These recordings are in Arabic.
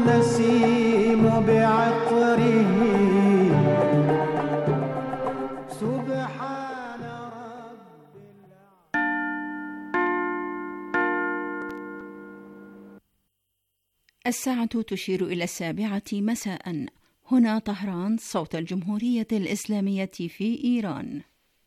النسيم بعطره سبحان رب الساعة تشير إلى 7 مساء. هنا طهران، صوت الجمهورية الإسلامية في إيران.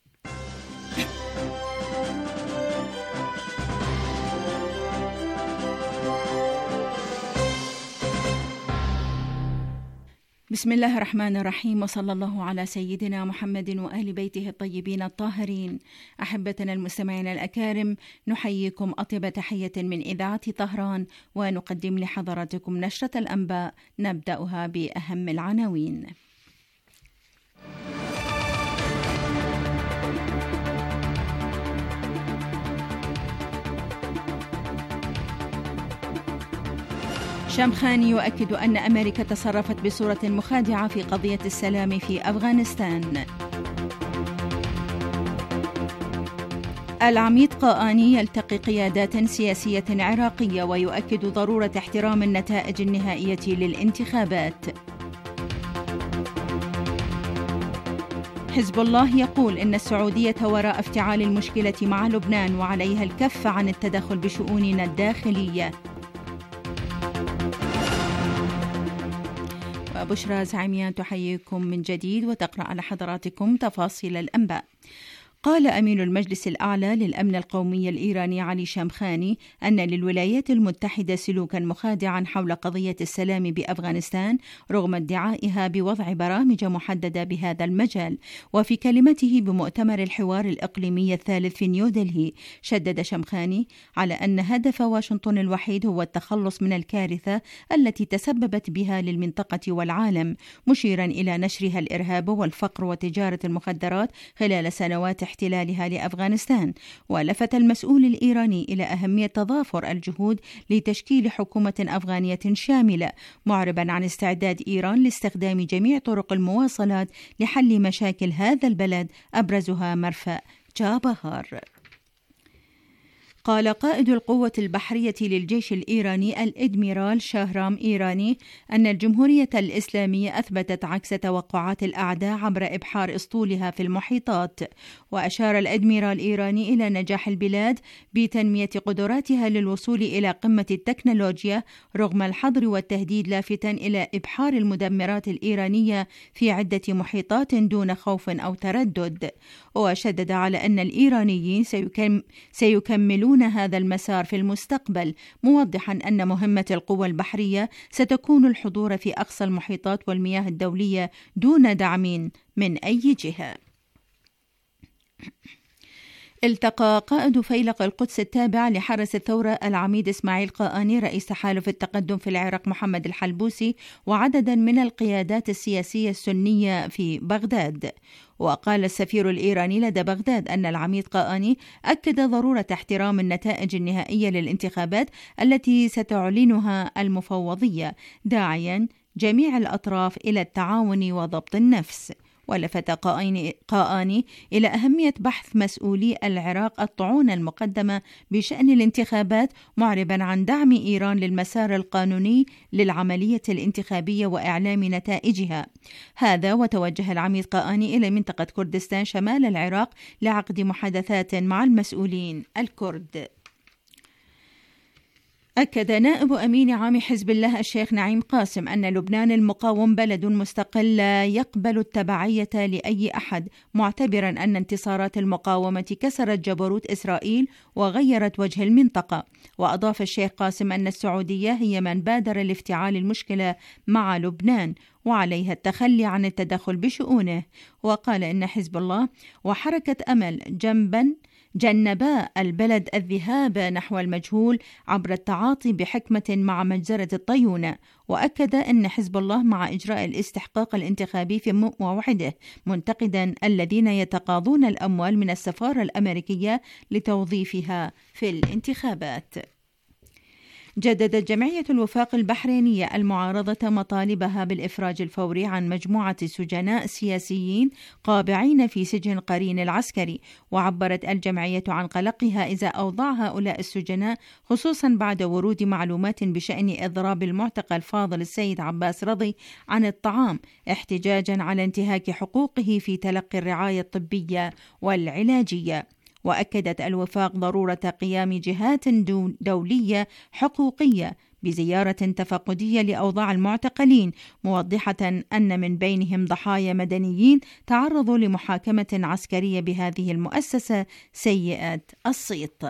بسم الله الرحمن الرحيم، وصلى الله على سيدنا محمد وآل بيته الطيبين الطاهرين. أحبتنا المستمعين الأكارم، نحييكم أطيب تحية من إذاعة طهران، ونقدم لحضراتكم نشرة الأنباء نبدأها بأهم العناوين. شامخاني يؤكد أن أمريكا تصرفت بصورة مخادعة في قضية السلام في أفغانستان. العميد قاآني يلتقي قيادات سياسية عراقية ويؤكد ضرورة احترام النتائج النهائية للانتخابات. حزب الله يقول إن السعودية وراء افتعال المشكلة مع لبنان وعليها الكف عن التدخل بشؤوننا الداخلية. وبشرى زعيميان تحييكم من جديد وتقرأ على حضراتكم تفاصيل الأنباء. قال أمين المجلس الأعلى للأمن القومي الإيراني علي شامخاني أن للولايات المتحدة سلوكا مخادعا حول قضية السلام بأفغانستان رغم ادعائها بوضع برامج محددة بهذا المجال. وفي كلمته بمؤتمر الحوار الإقليمي الثالث في نيودلهي، شدد شامخاني على أن هدف واشنطن الوحيد هو التخلص من الكارثة التي تسببت بها للمنطقة والعالم، مشيرا إلى نشرها الإرهاب والفقر وتجارة المخدرات خلال سنوات احتلالها لأفغانستان. ولفت المسؤول الإيراني إلى أهمية تضافر الجهود لتشكيل حكومة أفغانية شاملة، معربا عن استعداد إيران لاستخدام جميع طرق المواصلات لحل مشاكل هذا البلد، أبرزها مرفأ جابهار. قال قائد القوة البحرية للجيش الإيراني الإدميرال شاهرام إيراني أن الجمهورية الإسلامية أثبتت عكس توقعات الأعداء عبر إبحار أسطولها في المحيطات. وأشار الإدميرال الإيراني إلى نجاح البلاد بتنمية قدراتها للوصول إلى قمة التكنولوجيا رغم الحظر والتهديد، لافتاً إلى إبحار المدمرات الإيرانية في عدة محيطات دون خوف أو تردد. وشدد على أن الإيرانيين سيكملون هذا المسار في المستقبل، موضحا أن مهمة القوى البحرية ستكون الحضور في أقصى المحيطات والمياه الدولية دون دعم من أي جهة. التقى قائد فيلق القدس التابع لحرس الثورة العميد إسماعيل قاآني رئيس تحالف التقدم في العراق محمد الحلبوسي وعددا من القيادات السياسية السنية في بغداد. وقال السفير الإيراني لدى بغداد أن العميد قاآني أكد ضرورة احترام النتائج النهائية للانتخابات التي ستعلنها المفوضية، داعيا جميع الأطراف إلى التعاون وضبط النفس. ولفت قاآني إلى أهمية بحث مسؤولي العراق الطعون المقدمة بشأن الانتخابات، معربا عن دعم إيران للمسار القانوني للعملية الانتخابية وإعلام نتائجها. هذا وتوجه العميد قاآني إلى منطقة كردستان شمال العراق لعقد محادثات مع المسؤولين الكرد. أكد نائب أمين عام حزب الله الشيخ نعيم قاسم أن لبنان المقاوم بلد مستقل لا يقبل التبعية لأي أحد، معتبرا أن انتصارات المقاومة كسرت جبروت إسرائيل وغيرت وجه المنطقة. وأضاف الشيخ قاسم أن السعودية هي من بادر لافتعال المشكلة مع لبنان وعليها التخلي عن التدخل بشؤونه. وقال إن حزب الله وحركة أمل جنبا البلد الذهاب نحو المجهول عبر التعاطي بحكمة مع مجزرة الطيونة. وأكد أن حزب الله مع إجراء الاستحقاق الانتخابي في موعده، منتقدا الذين يتقاضون الأموال من السفارة الأمريكية لتوظيفها في الانتخابات. جددت جمعية الوفاق البحرينية المعارضة مطالبها بالإفراج الفوري عن مجموعة سجناء سياسيين قابعين في سجن قرين العسكري، وعبرت الجمعية عن قلقها إزاء أوضاع هؤلاء السجناء، خصوصا بعد ورود معلومات بشأن إضراب المعتقل فاضل السيد عباس رضي عن الطعام احتجاجا على انتهاك حقوقه في تلقي الرعاية الطبية والعلاجية. وأكدت الوفاق ضرورة قيام جهات دولية حقوقية بزيارة تفقدية لأوضاع المعتقلين، موضحة أن من بينهم ضحايا مدنيين تعرضوا لمحاكمة عسكرية بهذه المؤسسة سيئة الصيت.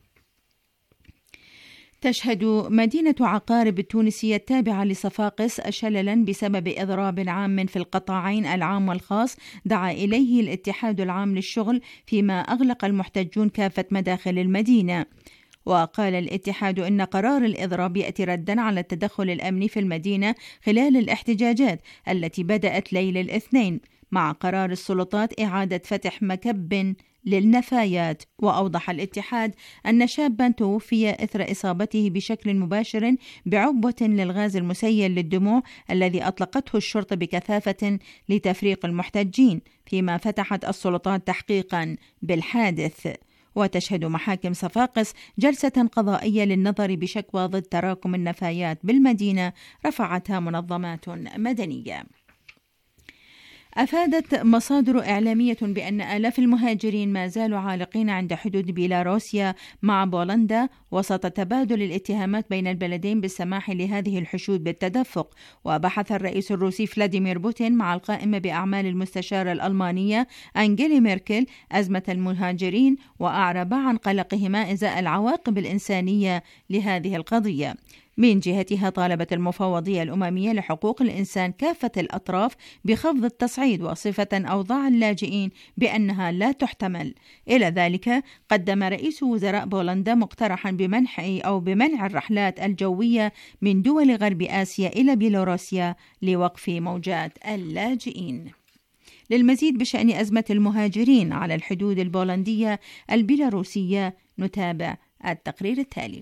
تشهد مدينة عقارب التونسية التابعة لصفاقس شللا بسبب إضراب عام في القطاعين العام والخاص دعا إليه الاتحاد العام للشغل، فيما أغلق المحتجون كافة مداخل المدينة. وقال الاتحاد إن قرار الإضراب يأتي ردا على التدخل الأمني في المدينة خلال الاحتجاجات التي بدأت ليل الاثنين، مع قرار السلطات إعادة فتح مكب للنفايات. وأوضح الاتحاد أن شابا توفي إثر إصابته بشكل مباشر بعبوة للغاز المسيل للدموع الذي أطلقته الشرطة بكثافة لتفريق المحتجين، فيما فتحت السلطات تحقيقا بالحادث. وتشهد محاكم صفاقس جلسة قضائية للنظر بشكوى ضد تراكم النفايات بالمدينة رفعتها منظمات مدنية. أفادت مصادر إعلامية بأن آلاف المهاجرين ما زالوا عالقين عند حدود بيلاروسيا مع بولندا وسط تبادل الاتهامات بين البلدين بالسماح لهذه الحشود بالتدفق. وبحث الرئيس الروسي فلاديمير بوتين مع القائمة بأعمال المستشارة الألمانية أنجيلا ميركل أزمة المهاجرين، وأعرب عن قلقهما إزاء العواقب الإنسانية لهذه القضية. من جهتها طالبت المفوضية الأممية لحقوق الإنسان كافة الأطراف بخفض التصعيد وصفة أوضاع اللاجئين بأنها لا تحتمل. إلى ذلك قدم رئيس وزراء بولندا مقترحا بمنع الرحلات الجوية من دول غرب آسيا إلى بيلاروسيا لوقف موجات اللاجئين. للمزيد بشأن أزمة المهاجرين على الحدود البولندية البيلاروسية نتابع التقرير التالي.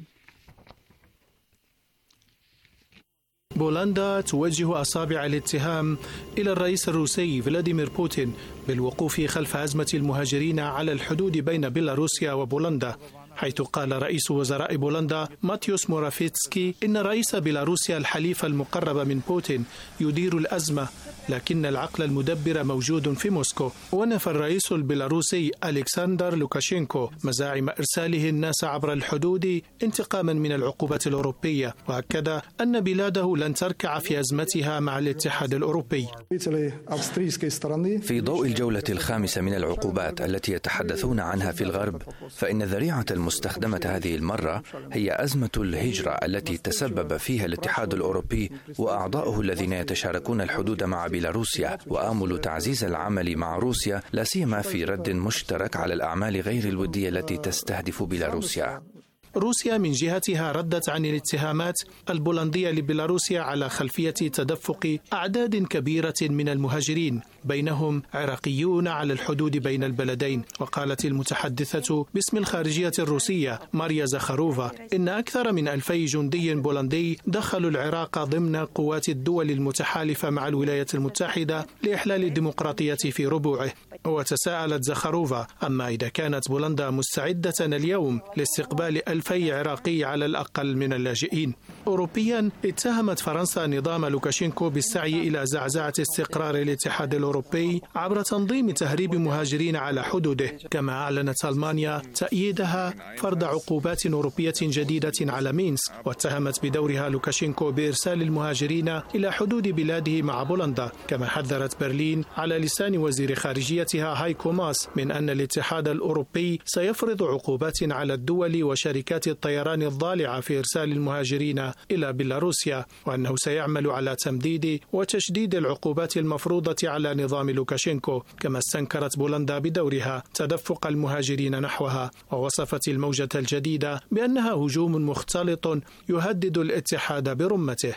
بولندا توجه أصابع الاتهام إلى الرئيس الروسي فلاديمير بوتين بالوقوف خلف أزمة المهاجرين على الحدود بين بيلاروسيا وبولندا، حيث قال رئيس وزراء بولندا ماتيوس مورافيتسكي إن رئيس بيلاروسيا الحليف المقرب من بوتين يدير الأزمة، لكن العقل المدبر موجود في موسكو. ونفى الرئيس البيلاروسي ألكسندر لوكاشينكو مزاعم إرساله الناس عبر الحدود انتقاما من العقوبات الأوروبية، وأكد أن بلاده لن تركع في أزمتها مع الاتحاد الأوروبي. في ضوء الجولة الخامسة من العقوبات التي يتحدثون عنها في الغرب، فإن ذريعة المستخدمة هذه المرة هي أزمة الهجرة التي تسبب فيها الاتحاد الأوروبي وأعضاؤه الذين يتشاركون الحدود مع بيلاروسيا، وآمل تعزيز العمل مع روسيا لا سيما في رد مشترك على الأعمال غير الودية التي تستهدف بيلاروسيا. روسيا من جهتها ردت عن الاتهامات البولندية لبيلاروسيا على خلفية تدفق أعداد كبيرة من المهاجرين بينهم عراقيون على الحدود بين البلدين. وقالت المتحدثة باسم الخارجية الروسية ماريا زخاروفا إن أكثر من 2000 جندي بولندي دخلوا العراق ضمن قوات الدول المتحالفة مع الولايات المتحدة لإحلال الديمقراطية في ربوعه. وتساءلت زخاروفا أما إذا كانت بولندا مستعدة اليوم لاستقبال 2000 عراقي على الأقل من اللاجئين. أوروبيا اتهمت فرنسا نظام لوكاشينكو بالسعي إلى زعزعة استقرار الاتحاد الأوروبي عبر تنظيم تهريب مهاجرين على حدوده، كما أعلنت ألمانيا تأييدها فرض عقوبات أوروبية جديدة على مينسك، واتهمت بدورها لوكاشينكو بإرسال المهاجرين إلى حدود بلاده مع بولندا. كما حذرت برلين على لسان وزير خارجيتها هايكو ماس من أن الاتحاد الأوروبي سيفرض عقوبات على الدول وشركات الطيران الضالعة في إرسال المهاجرين إلى بيلاروسيا، وأنه سيعمل على تمديد وتشديد العقوبات المفروضة على نظام لوكاشينكو. كما استنكرت بولندا بدورها تدفق المهاجرين نحوها، ووصفت الموجة الجديدة بأنها هجوم مختلط يهدد الاتحاد برمته.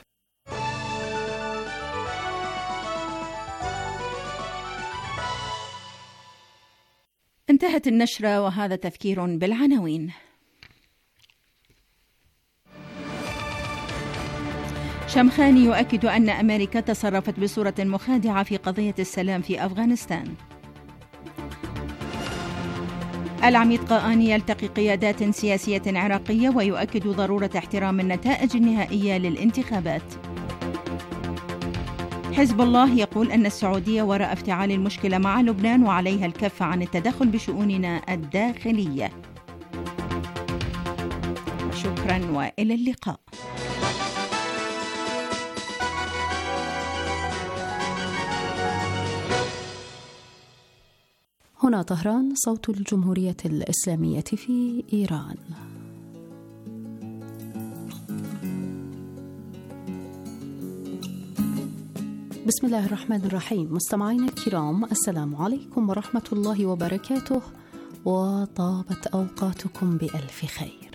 انتهت النشرة وهذا تذكير بالعناوين. شمخاني يؤكد أن أمريكا تصرفت بصورة مخادعة في قضية السلام في أفغانستان. العميد قاآني يلتقي قيادات سياسية عراقية ويؤكد ضرورة احترام النتائج النهائية للانتخابات. حزب الله يقول أن السعودية وراء افتعال المشكلة مع لبنان وعليها الكف عن التدخل بشؤوننا الداخلية. شكرا وإلى اللقاء. هنا طهران، صوت الجمهورية الإسلامية في إيران. بسم الله الرحمن الرحيم. مستمعينا الكرام، السلام عليكم ورحمة الله وبركاته، وطابت أوقاتكم بألف خير.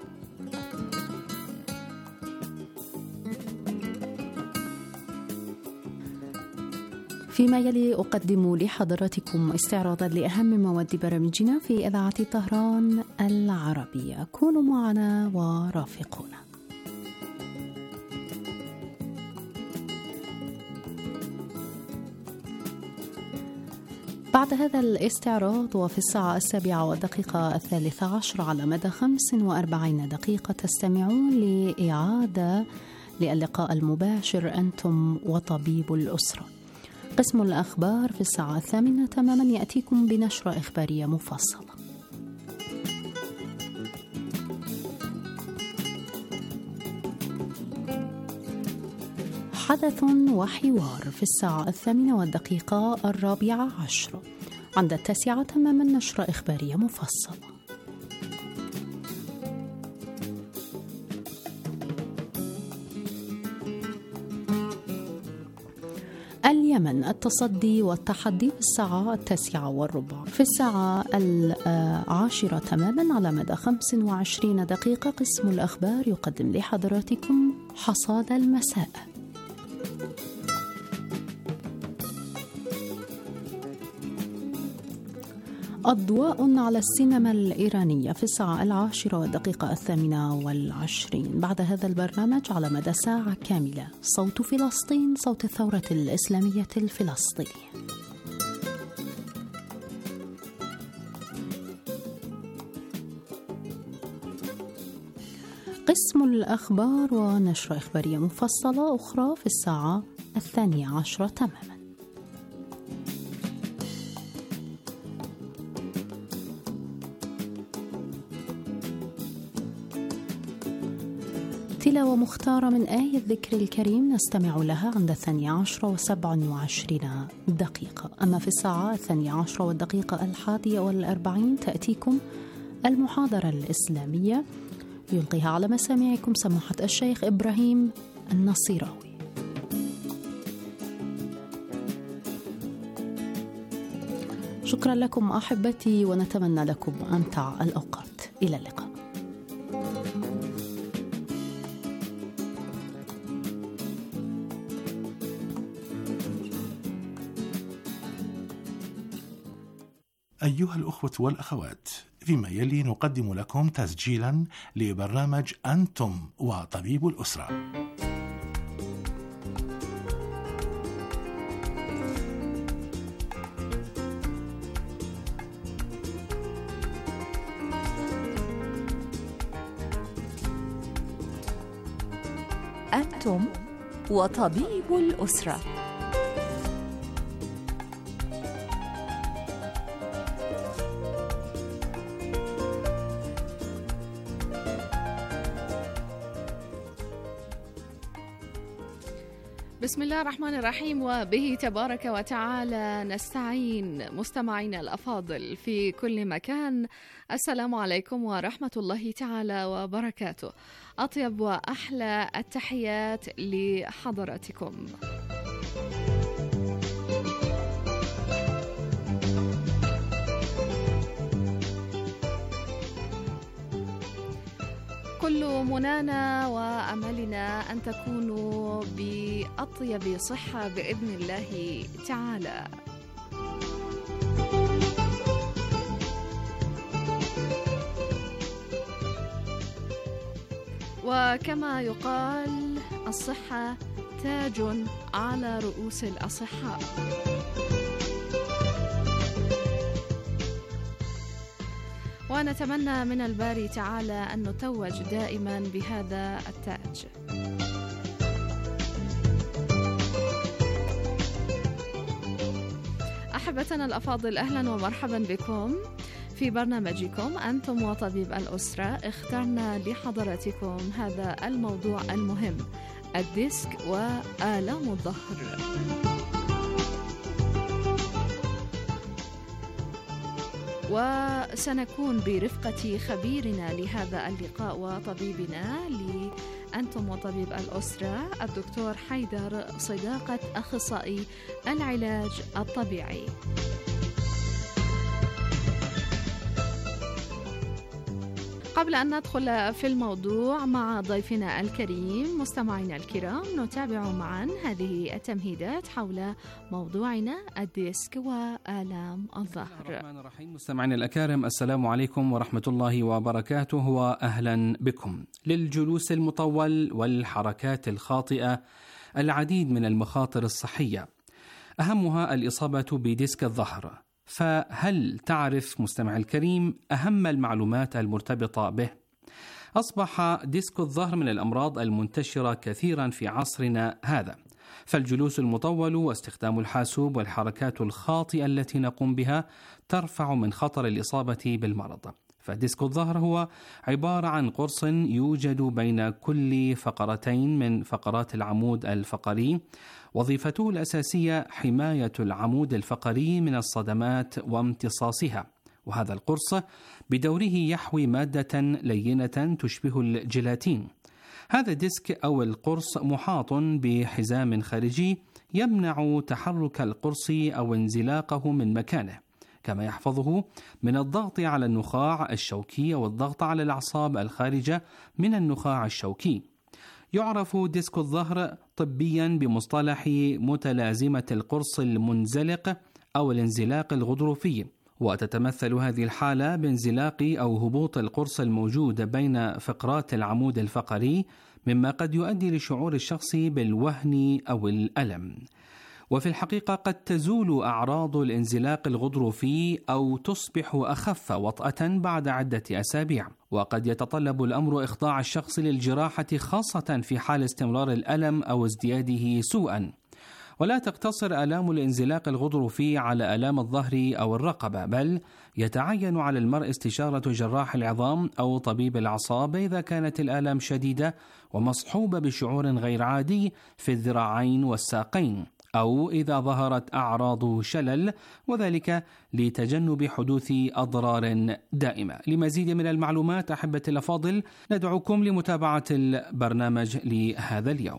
فيما يلي أقدم لحضراتكم استعراضا لأهم مواد برامجنا في إذاعة طهران العربية. كونوا معنا ورافقونا. بعد هذا الاستعراض وفي الساعة 7:13 على مدى 45 دقيقة تستمعون لإعادة للقاء المباشر أنتم وطبيب الأسرة. قسم الأخبار في الساعة 8 تماما يأتيكم بنشرة إخبارية مفصلة. حدث وحوار في الساعة 8:04. عند 9 تماما نشرة إخبارية مفصلة. اليمن، التصدي والتحدي في الساعة 9:15. في الساعة 10 تماما على مدى 25 دقيقة قسم الأخبار يقدم لحضراتكم حصاد المساء. أضواء على السينما الإيرانية في الساعة 10:28. بعد هذا البرنامج على مدى ساعة كاملة صوت فلسطين، صوت الثورة الإسلامية الفلسطينية. قسم الأخبار ونشرة إخبارية مفصلة أخرى في الساعة 12 تماما. تلاوة مختارة من آية الذكر الكريم نستمع لها عند 12:27 دقيقة. أما في الساعة 12:41 تأتيكم المحاضرة الإسلامية يلقيها على مسامعكم سماحة الشيخ إبراهيم النصيراوي. شكرا لكم أحبتي، ونتمنى لكم أمتع الأوقات. إلى اللقاء. أيها الأخوة والأخوات، فيما يلي نقدم لكم تسجيلا لبرنامج أنتم وطبيب الأسرة. أنتم وطبيب الأسرة. بسم الله الرحمن الرحيم، وبه تبارك وتعالى نستعين. مستمعينا الأفاضل في كل مكان، السلام عليكم ورحمة الله تعالى وبركاته. أطيب وأحلى التحيات لحضراتكم. كل منانا وأملنا أن تكونوا بأطيب صحة بإذن الله تعالى. وكما يقال الصحة تاج على رؤوس الأصحاء. ونتمنى من الباري تعالى أن نتوج دائما بهذا التاج. أحبتنا الأفاضل، أهلا ومرحبا بكم في برنامجكم أنتم وطبيب الأسرة. اخترنا لحضراتكم هذا الموضوع المهم، الديسك وآلام الظهر. وسنكون برفقة خبيرنا لهذا اللقاء وطبيبنا أنتم وطبيب الأسرة الدكتور حيدر صداقة، أخصائي العلاج الطبيعي. قبل أن ندخل في الموضوع مع ضيفنا الكريم، مستمعينا الكرام، نتابع معا هذه التمهيدات حول موضوعنا الديسك وآلام الظهر. بسم الله الرحمن الرحيم. مستمعينا الأكارم، السلام عليكم ورحمة الله وبركاته، وأهلا بكم. للجلوس المطول والحركات الخاطئة العديد من المخاطر الصحية، أهمها الإصابة بديسك الظهر. فهل تعرف مستمع الكريم أهم المعلومات المرتبطة به؟ أصبح ديسك الظهر من الأمراض المنتشرة كثيرا في عصرنا هذا، فالجلوس المطول واستخدام الحاسوب والحركات الخاطئة التي نقوم بها ترفع من خطر الإصابة بالمرض. فديسك الظهر هو عبارة عن قرص يوجد بين كل فقرتين من فقرات العمود الفقري، وظيفته الأساسية حماية العمود الفقري من الصدمات وامتصاصها. وهذا القرص بدوره يحوي مادة لينة تشبه الجيلاتين. هذا الديسك أو القرص محاط بحزام خارجي يمنع تحرك القرص أو انزلاقه من مكانه، كما يحفظه من الضغط على النخاع الشوكي والضغط على الأعصاب الخارجة من النخاع الشوكي. يعرف ديسك الظهر طبيا بمصطلح متلازمة القرص المنزلق أو الانزلاق الغضروفي، وتتمثل هذه الحالة بانزلاق أو هبوط القرص الموجود بين فقرات العمود الفقري، مما قد يؤدي لشعور الشخص بالوهن أو الألم. وفي الحقيقة قد تزول أعراض الانزلاق الغضروفي أو تصبح أخف وطأة بعد عدة أسابيع، وقد يتطلب الأمر إخضاع الشخص للجراحة، خاصة في حال استمرار الألم أو ازدياده سوءا. ولا تقتصر آلام الانزلاق الغضروفي على آلام الظهر أو الرقبة، بل يتعين على المرء استشارة جراح العظام أو طبيب الأعصاب إذا كانت الآلام شديدة ومصحوبة بشعور غير عادي في الذراعين والساقين، أو إذا ظهرت أعراض شلل، وذلك لتجنب حدوث أضرار دائمة. لمزيد من المعلومات أحبتي الأفاضل، ندعوكم لمتابعة البرنامج لهذا اليوم.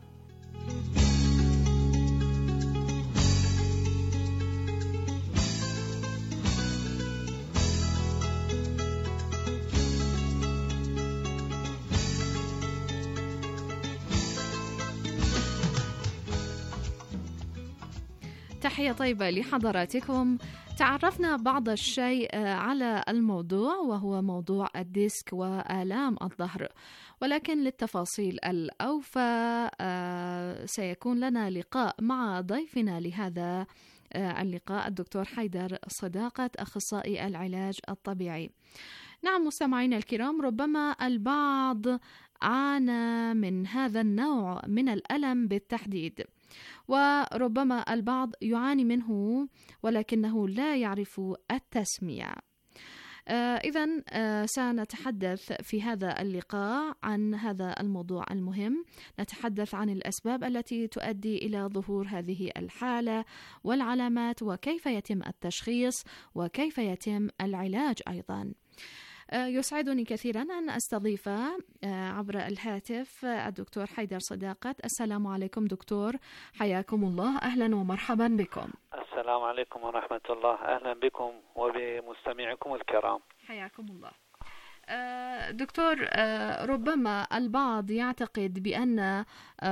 تحية طيبة لحضراتكم. تعرفنا بعض الشيء على الموضوع، وهو موضوع الديسك وآلام الظهر، ولكن للتفاصيل الأوفى سيكون لنا لقاء مع ضيفنا لهذا اللقاء الدكتور حيدر صداقة، أخصائي العلاج الطبيعي. نعم مستمعينا الكرام، ربما البعض عانى من هذا النوع من الألم بالتحديد، وربما البعض يعاني منه ولكنه لا يعرف التسمية. إذن سنتحدث في هذا اللقاء عن هذا الموضوع المهم. نتحدث عن الأسباب التي تؤدي إلى ظهور هذه الحالة والعلامات، وكيف يتم التشخيص وكيف يتم العلاج أيضا. يسعدني كثيرا أن أستضيف عبر الهاتف الدكتور حيدر صداقة. السلام عليكم دكتور، حياكم الله، أهلا ومرحبا بكم. السلام عليكم ورحمة الله، أهلا بكم وبمستمعكم الكرام، حياكم الله. دكتور، ربما البعض يعتقد بأن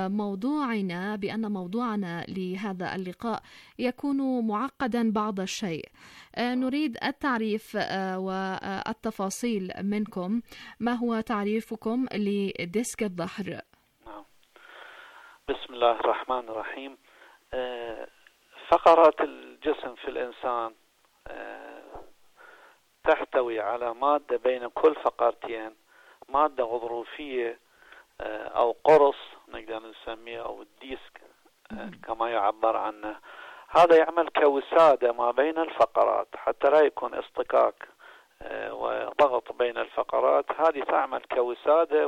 موضوعنا لهذا اللقاء يكون معقدا بعض الشيء. نريد التعريف والتفاصيل منكم. ما هو تعريفكم لديسك الظهر؟ بسم الله الرحمن الرحيم. فقرات الجسم في الإنسان تحتوي على مادة بين كل فقرتين، مادة غضروفية أو قرص نقدر نسميه، أو الديسك كما يعبر عنه. هذا يعمل كوسادة ما بين الفقرات حتى لا يكون اصطكاك وضغط بين الفقرات. هذه تعمل كوسادة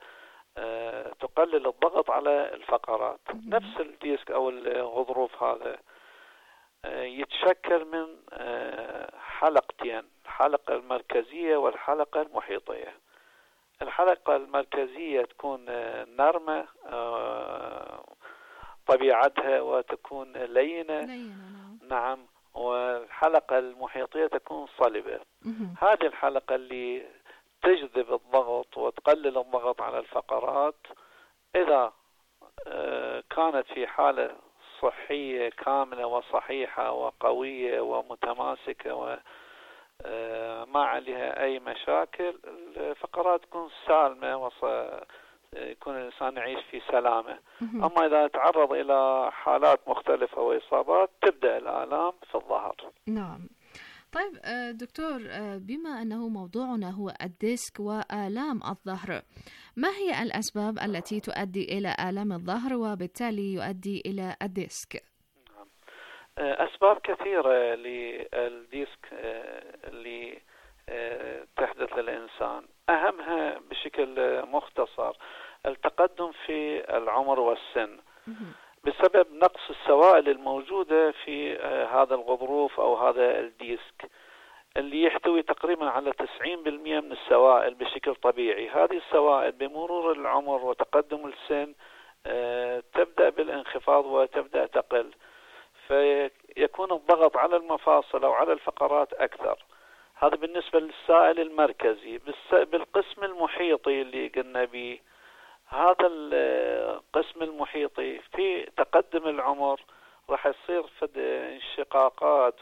وتقلل الضغط على الفقرات. نفس الديسك أو الغضروف هذا يتشكل من حلقتين، الحلقة المركزية والحلقة المحيطية. الحلقة المركزية تكون نرمة طبيعتها وتكون لينة. نعم. والحلقة المحيطية تكون صلبة. هذه الحلقة اللي تجذب الضغط وتقلل الضغط على الفقرات. إذا كانت في حالة صحية كاملة وصحيحة وقوية ومتماسكة وما عليها أي مشاكل، الفقرات تكون سالمة يكون الإنسان يعيش في سلامة. أما إذا تعرض إلى حالات مختلفة وإصابات تبدأ الآلام في الظهر. نعم. طيب دكتور، بما أنه موضوعنا هو الديسك وآلام الظهر، ما هي الأسباب التي تؤدي إلى آلام الظهر وبالتالي يؤدي إلى الديسك؟ نعم. أسباب كثيرة للديسك اللي تحدث للإنسان. أهمها بشكل مختصر التقدم في العمر والسن بسبب نقص السوائل الموجودة في هذا الغضروف أو هذا الديسك اللي يحتوي تقريبا على 90% من السوائل بشكل طبيعي. هذه السوائل بمرور العمر وتقدم السن تبدأ بالانخفاض وتبدأ تقل، فيكون الضغط على المفاصل أو على الفقرات أكثر. هذا بالنسبة للسائل المركزي. بالقسم المحيطي اللي قلنا به، هذا القسم المحيطي في تقدم العمر راح يصير انشقاقات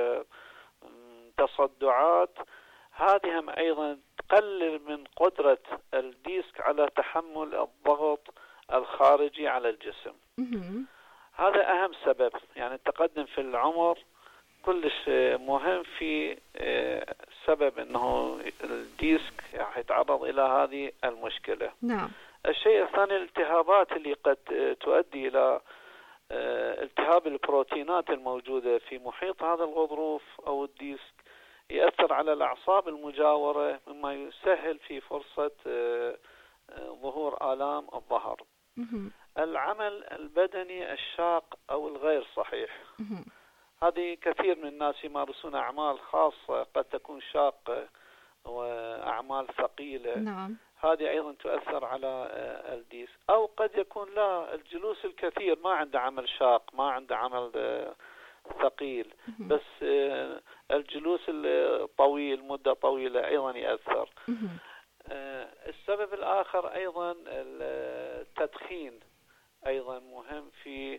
وتصدعات. هذه هم أيضا تقلل من قدرة الديسك على تحمل الضغط الخارجي على الجسم. هذا أهم سبب. يعني التقدم في العمر كلش مهم في سبب أنه الديسك يتعرض إلى هذه المشكلة. نعم. الشيء الثاني الالتهابات اللي قد تؤدي إلى التهاب البروتينات الموجودة في محيط هذا الغضروف أو الديسك، يأثر على الأعصاب المجاورة مما يسهل في فرصة ظهور آلام الظهر. العمل البدني الشاق أو الغير صحيح، هذه كثير من الناس يمارسون أعمال خاصة قد تكون شاقة وأعمال ثقيلة. نعم. هذه أيضا تؤثر على الديسك. أو قد يكون لا، الجلوس الكثير ما عنده عمل شاق، ما عنده عمل ثقيل، بس الجلوس الطويل مدة طويلة أيضا يأثر. السبب الآخر أيضا التدخين أيضا مهم في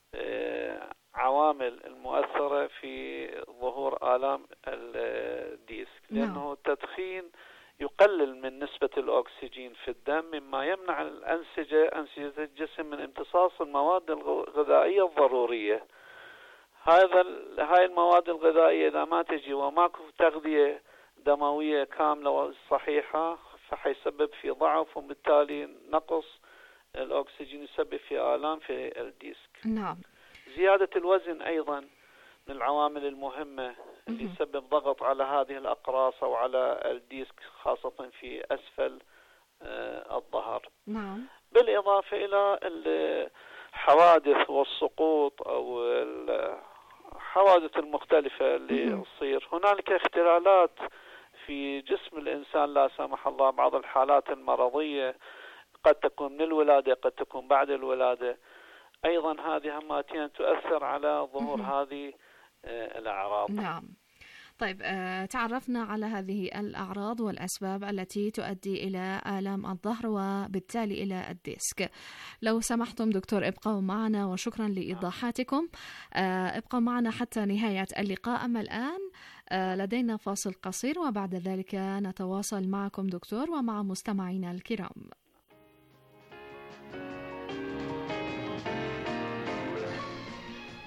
عوامل المؤثرة في ظهور آلام الديسك، لأنه التدخين يقلل من نسبة الأكسجين في الدم مما يمنع أنسجة الجسم من امتصاص المواد الغذائية الضرورية. هاي المواد الغذائية إذا ما تجي وماكو تغذية دموية كاملة وصحيحة فحيسبب في ضعف وبالتالي نقص الأكسجين يسبب في آلام في الديسك. نعم. زيادة الوزن أيضا من العوامل المهمة اللي يسبب ضغط على هذه الأقراص أو على الديسك خاصة في أسفل الظهر. نعم. بالإضافة إلى الحوادث والسقوط أو الحوادث المختلفة اللي تصير. هنالك اختلالات في جسم الإنسان لا سمح الله، بعض الحالات المرضية قد تكون من الولادة قد تكون بعد الولادة، أيضا هذه هماتين تؤثر على ظهور هذه الأعراض. نعم. طيب تعرفنا على هذه الأعراض والأسباب التي تؤدي إلى آلام الظهر وبالتالي إلى الديسك. لو سمحتم دكتور ابقوا معنا وشكرا لإيضاحاتكم. ابقوا معنا حتى نهاية اللقاء. أما الآن لدينا فاصل قصير وبعد ذلك نتواصل معكم دكتور ومع مستمعينا الكرام.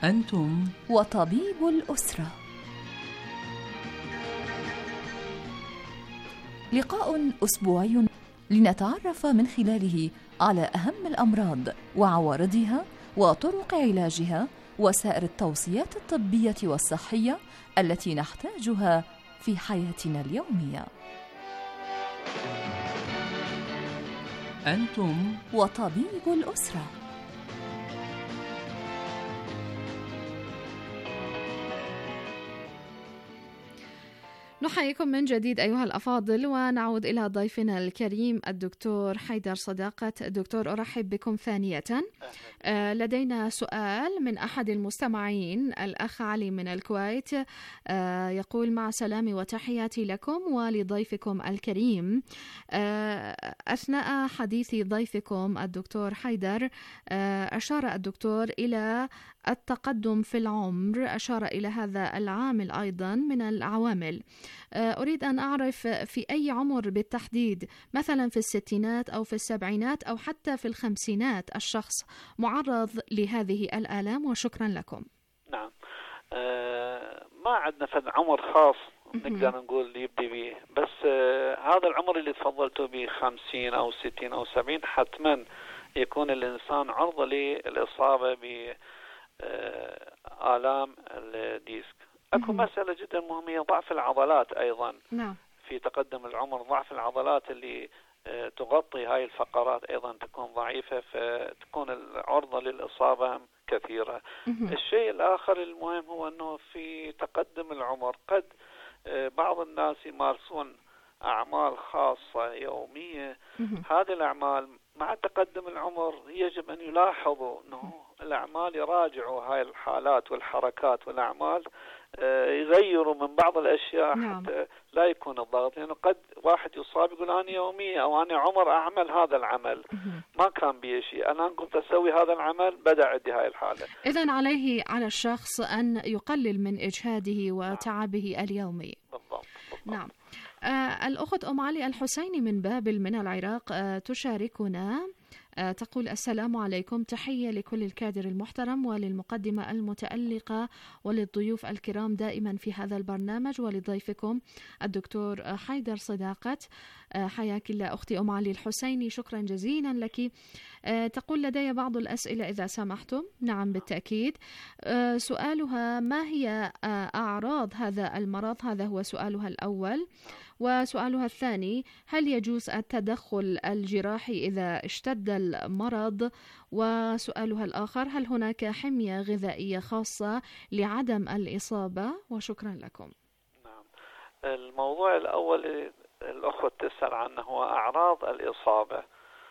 أنتم وطبيب الأسرة. لقاء أسبوعي لنتعرف من خلاله على أهم الأمراض وعوارضها وطرق علاجها وسائر التوصيات الطبية والصحية التي نحتاجها في حياتنا اليومية. أنتم وطبيب الأسرة. نحييكم من جديد أيها الأفاضل، ونعود إلى ضيفنا الكريم الدكتور حيدر صداقة. دكتور، أرحب بكم ثانية. لدينا سؤال من أحد المستمعين، الأخ علي من الكويت، يقول: مع سلامي وتحياتي لكم ولضيفكم الكريم. أثناء حديث ضيفكم الدكتور حيدر أشار الدكتور إلى التقدم في العمر، أشار إلى هذا العامل أيضا من العوامل. أريد أن أعرف في أي عمر بالتحديد، مثلا في الستينات أو في السبعينات أو حتى في الخمسينات، الشخص معرض لهذه الآلام؟ وشكرا لكم. نعم، ما عندنا فد عمر خاص نقدر نقول يبدي به، بس هذا العمر اللي تفضلتوا به 50 أو 60 أو 70 حتما يكون الإنسان عرضة للإصابة بآلام الديسك. أكو مسألة جدا مهمة هي ضعف العضلات أيضا. نعم. في تقدم العمر ضعف العضلات اللي تغطي هاي الفقرات أيضا تكون ضعيفة، فتكون العرضة للإصابة كثيرة. الشيء الآخر المهم هو أنه في تقدم العمر قد بعض الناس يمارسون أعمال خاصة يومية. هذه الأعمال مع تقدم العمر يجب أن يلاحظوا أنه الأعمال يراجعوا هاي الحالات والحركات والأعمال، يغيروا من بعض الأشياء. نعم. حتى لا يكون الضغط، لأنه قد واحد يصاب يقول أنا يوميا أو أنا عمر أعمل هذا العمل ما كان بي شيء، أنا كنت أسوي هذا العمل بدأ عندي هاي الحالة. إذن على الشخص أن يقلل من إجهاده وتعبه اليومي. بالضبط. نعم. الأخت أم علي الحسيني من بابل من العراق تشاركنا، تقول: السلام عليكم، تحية لكل الكادر المحترم وللمقدمة المتألقة وللضيوف الكرام دائما في هذا البرنامج ولضيفكم الدكتور حيدر صداقة. حياك الله أختي أم علي الحسيني، شكرا جزيلا لك. تقول: لدي بعض الأسئلة إذا سمحتم. نعم بالتأكيد. سؤالها: ما هي أعراض هذا المرض؟ هذا هو سؤالها الأول. وسؤالها الثاني: هل يجوز التدخل الجراحي إذا اشتد المرض؟ وسؤالها الآخر: هل هناك حمية غذائية خاصة لعدم الإصابة؟ وشكرا لكم. نعم، الموضوع الأول الأخوة تسأل عنه هو أعراض الإصابة.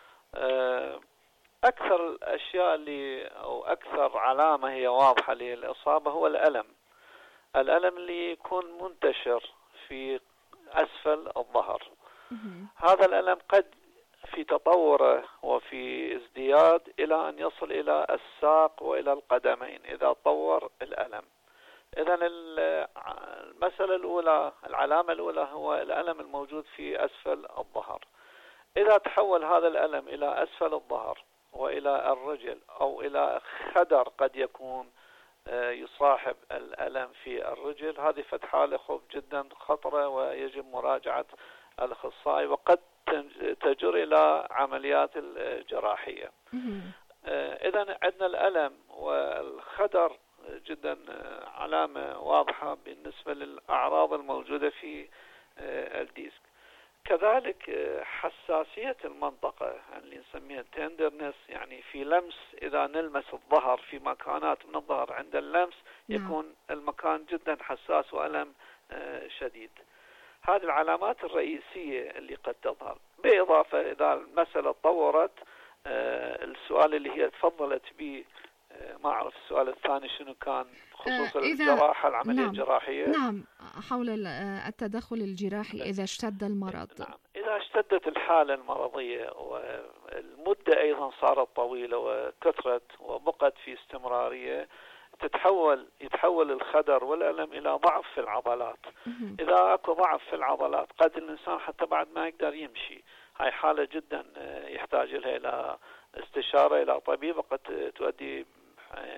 أكثر الأشياء أو أكثر علامة هي واضحة للإصابة هو الألم اللي يكون منتشر في أسفل الظهر. هذا الألم قد في تطوره وفي ازدياد إلى أن يصل إلى الساق وإلى القدمين إذا تطور الألم. إذن المسألة الأولى، العلامة الأولى هو الألم الموجود في أسفل الظهر. إذا تحول هذا الألم إلى أسفل الظهر وإلى الرجل أو إلى خدر قد يكون يصاحب الألم في الرجل، هذه حالة خوف جدا خطرة ويجب مراجعة الأخصائي، وقد تجر إلى عمليات الجراحية. إذن عندنا الألم والخدر جدا علامة واضحة بالنسبة للأعراض الموجودة في الديسك. كذلك حساسية المنطقة اللي نسميها تندرنس، يعني في لمس، إذا نلمس الظهر في مكانات من الظهر عند اللمس يكون المكان جدا حساس وألم شديد. هذه العلامات الرئيسية اللي قد تظهر. بإضافة إذا المسألة تطورت، السؤال اللي هي تفضلت به، ما أعرف السؤال الثاني شنو كان، خصوص الجراحة، العملية الجراحية. نعم، حول التدخل الجراحي إذا اشتد المرض. نعم، إذا اشتدت الحالة المرضية والمدة أيضا صارت طويلة وكثرت وبقت في استمرارية، يتحول الخدر والألم إلى ضعف في العضلات. إذا أكو ضعف في العضلات قد الإنسان حتى بعد ما يقدر يمشي. هاي حالة جدا يحتاج لها إلى استشارة إلى طبيب، قد تؤدي بشكل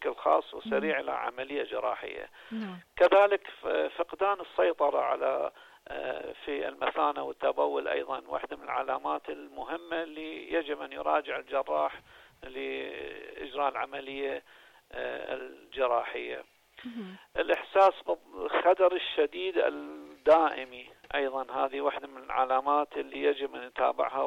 بشكل خاص وسريع إلى عملية جراحية. كذلك فقدان السيطرة على في المثانة والتبول أيضا واحدة من العلامات المهمة اللي يجب أن يراجع الجراح لإجراء العملية الجراحية. الإحساس بالخدر الشديد الدائمي أيضا هذه واحدة من العلامات اللي يجب أن يتابعها